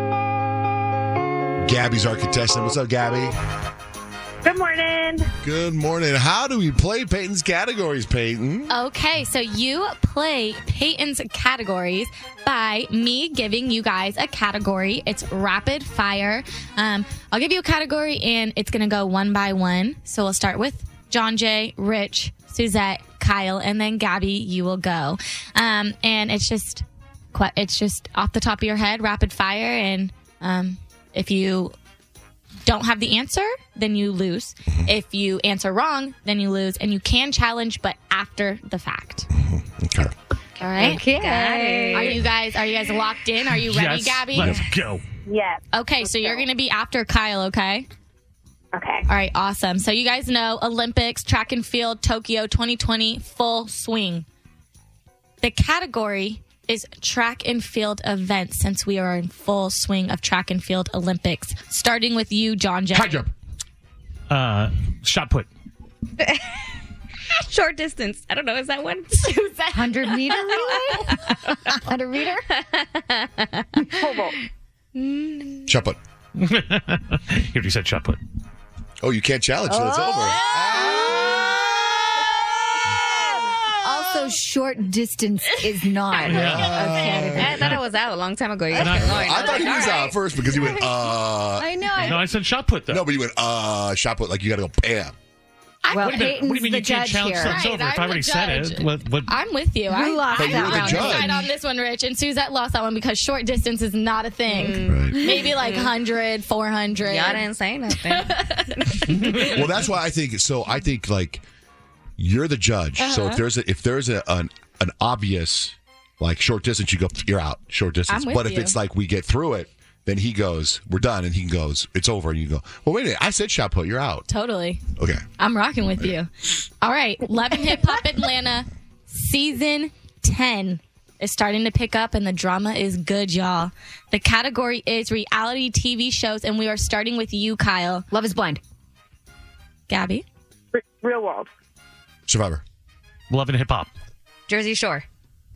Gabby's our contestant. What's up, Gabby? Good morning. Good morning. How do we play Peyton's categories, Peyton? Okay, so you play Peyton's categories by me giving you guys a category. It's rapid fire. Um, I'll give you a category, and it's going to go one by one. So we'll start with John Jay, Rich, Suzette, Kyle, and then Gabby, you will go. Um, and it's just it's just off the top of your head, rapid fire. And um, if you don't have the answer, then you lose. If you answer wrong, then you lose. And you can challenge, but after the fact. Okay. All right. Okay. Got it. Are you guys Are you guys locked in? Are you ready, Yes, Gabby? let's go. Yes. Okay, so you're going to be after Kyle, okay? Okay. All right, awesome. So you guys know Olympics, track and field, Tokyo twenty twenty, full swing. The category is track and field events, since we are in full swing of track and field Olympics. Starting with you, John Jay. High jump. Uh, shot put. Short distance. I don't know. Is that one? one hundred meter relay? one hundred meter? Pole vault. Shot put. You already said shot put. Oh, you can't challenge, so it's over. Also Also, short distance is not a category. I thought it was out a long time ago. You And I, kept going. I was thought he like, was all right. out first because he went, uh. I know. I No, I said shot put though. No, but you went, uh, shot put. Like, you got to go, bam. Well, What do you mean- Peyton's what do you mean the you can't judge challenge here. something over? If I I'm already the said judge. it, what? what I'm with you. I, Who lost I, that you're the I'm judge. side on this one, Rich. And Suzette lost that one because short distance is not a thing. Right. Maybe like one hundred, four hundred. Y'all didn't say nothing. Well, that's why I think, so I think, like, you're the judge. So Uh-huh. if there's a, if there's a, an, an obvious, like, short distance, you go, you're out, short distance. I'm with But if you. it's like we get through it, then he goes, we're done. And he goes, it's over. And you go, well, wait a minute. I said shot put. You're out. Totally. Okay. I'm rocking with you. All right. Love and Hip Hop Atlanta season ten is starting to pick up and the drama is good, y'all. The category is reality T V shows, and we are starting with you, Kyle. Love is Blind. Gabby. Real World. Survivor. Love and hip hop. Jersey Shore.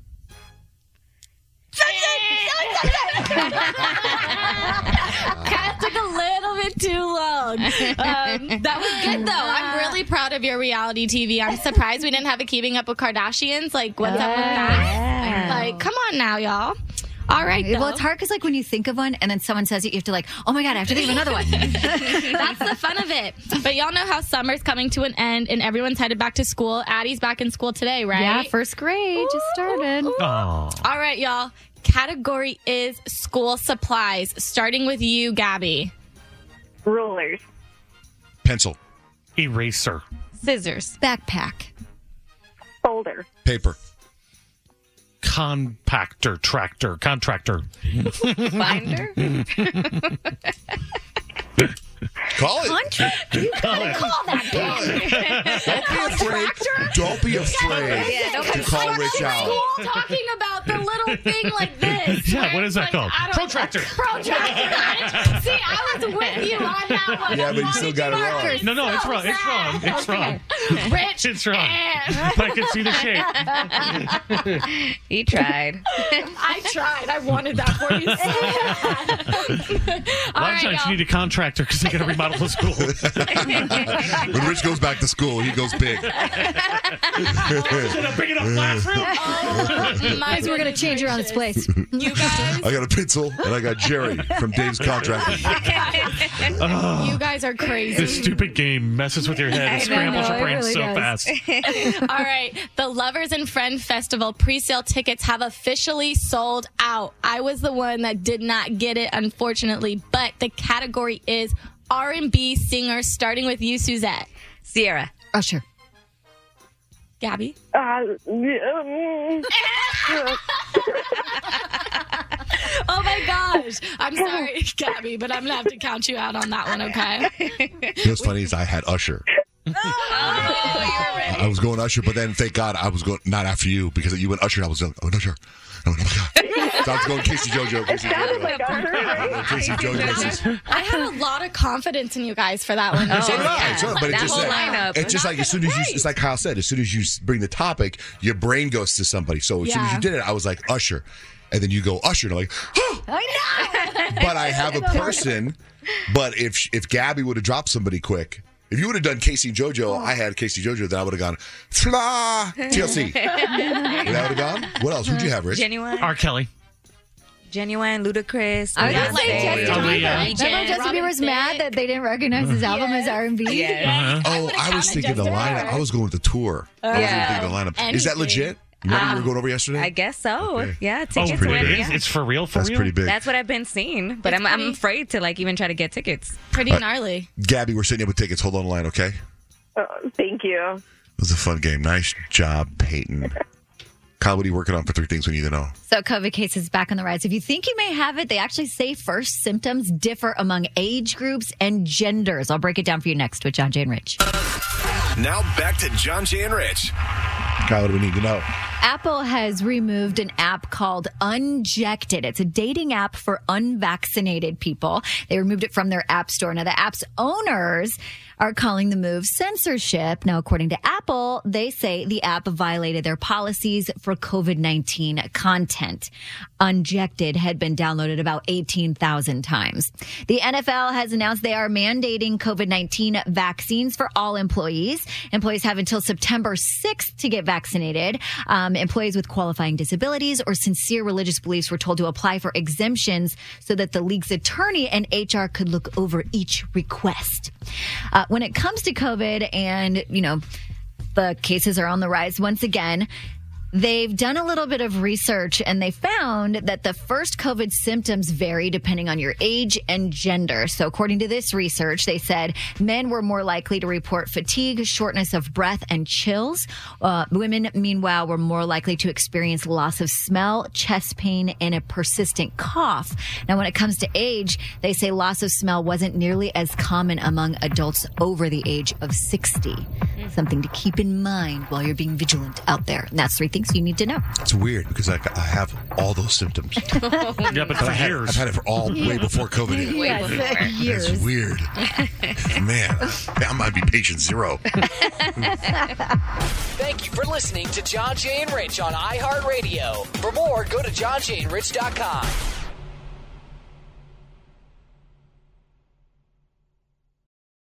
Kyle took a little bit too long. Um, that was good, though. I'm really proud of your reality T V. I'm surprised we didn't have a Keeping Up with Kardashians. Like, what's up with that? Like, come on now, y'all. All right, though. Well, it's hard because, like, when you think of one and then someone says it, you have to, like, oh my God, I have to think of another one. That's the fun of it. But y'all know how summer's coming to an end and everyone's headed back to school. Addie's back in school today, right? Yeah, first grade just started. Oh. All right, y'all. Category is school supplies. Starting with you, Gabby. Rulers. Pencil. Eraser. Scissors. Backpack. Folder. Paper. Compactor. Tractor. Contractor. Binder. Call it. You Call gotta it. call that bitch. Don't be afraid. Don't be afraid Yeah, don't to be call afraid. Rich out. School talking about the little thing like this. Yeah, where what is that it's like, called? I don't- Protractor. Protractor. See, I was with you on that one. Yeah, but you still got it wrong. No, no, it's wrong. It's wrong. It's wrong. Rich. It's wrong. eh. I can see the shape. He tried. I tried. I wanted that for you. So bad. A lot of times you need a contractor because they got to remodel the school. When Rich goes back to school, he goes big. Is it a big enough classroom? Oh, my So we're going to change around this place. You guys, I got a pencil, and I got Jerry from Dave's Contracting. you guys are crazy. This stupid game messes with your head. I It scrambles know, your it brain really so does. fast. All right. The Lovers and Friend Festival pre-sale tickets have officially sold out. I was the one that did not get it, unfortunately, but the category is R and B singer, starting with you, Suzette. Sierra. Usher. Gabby? Uh, um, Oh, my gosh. I'm sorry, Gabby, but I'm going to have to count you out on that one, okay? You know what's funny is I had Usher. Oh, you're ready. I was going Usher, but then thank God I was going not after you because you went Usher. I was going, oh, Usher. I went, oh my God. So I was going Casey JoJo. Casey sounded like JoJo. Usher. Casey JoJo. I had a lot of confidence in you guys for that one. So did I. yeah. So, but it's That just whole like, lineup. it's just like as soon as you, it's like Kyle said, as soon as you bring the topic, your brain goes to somebody. So as soon as Yeah. you did it, I was like Usher, and then you go Usher, and I'm like, oh. I know. But I have a person. But if if Gabby would have dropped somebody quick, if you would have done Casey and JoJo, I had Casey JoJo, then I would have gone Fla T L C. Would that would have gone? What else? Who'd you have, Rich? Genuine. R. Kelly. Genuine. Ludacris. I was going to say Beyonce. Justin Oh, Bieber. yeah. Remember Justin Robin Bieber's mad Thicke. that they didn't recognize his album as R and B? Yeah. Oh, would've I was counted thinking the Justin lineup. Bieber. I was going with the tour. I wasn't Yeah. thinking the lineup. Is that Anything. legit? You know what we were going over yesterday? I guess so. Okay. Yeah, Oh, tickets pretty went. big. it's, Yeah. it's for real, for That's real? pretty big. That's what I've been seeing, but It's I'm I'm pretty- afraid to like even try to get tickets. Pretty gnarly. Gabby, we're sitting here with tickets. Hold on the line, okay? Uh, thank you. It was a fun game. Nice job, Peyton. Kyle, what are you working on for three things we need to know? So COVID cases back on the rise. If you think you may have it, they actually say first symptoms differ among age groups and genders. I'll break it down for you next with John Jay and Rich. Now back to John Jay and Rich. Kyle, what do we need to know? Apple has removed an app called Unjected. It's a dating app for unvaccinated people. They removed it from their app store. Now, the app's owners are calling the move censorship. Now, according to Apple, they say the app violated their policies for COVID nineteen content. Unjected had been downloaded about eighteen thousand times. The N F L has announced they are mandating COVID nineteen vaccines for all employees. Employees have until September sixth to get vaccinated. Um, employees with qualifying disabilities or sincere religious beliefs were told to apply for exemptions so that the league's attorney and H R could look over each request. Uh, when it comes to COVID and, you know, the cases are on the rise once again, they've done a little bit of research and they found that the first COVID symptoms vary depending on your age and gender. So according to this research, they said men were more likely to report fatigue, shortness of breath, and chills. Uh, women, meanwhile, were more likely to experience loss of smell, chest pain, and a persistent cough. Now, when it comes to age, they say loss of smell wasn't nearly as common among adults over the age of sixty. Something to keep in mind while you're being vigilant out there. And that's three things you need to know. It's weird because I, I have all those symptoms. Yeah, but for I had, years. I've had it for all way before COVID hit. Yes, years. It's weird. Man, I might be patient zero. Thank you for listening to John Jay and Rich on iHeartRadio. For more, go to john jay and rich dot com.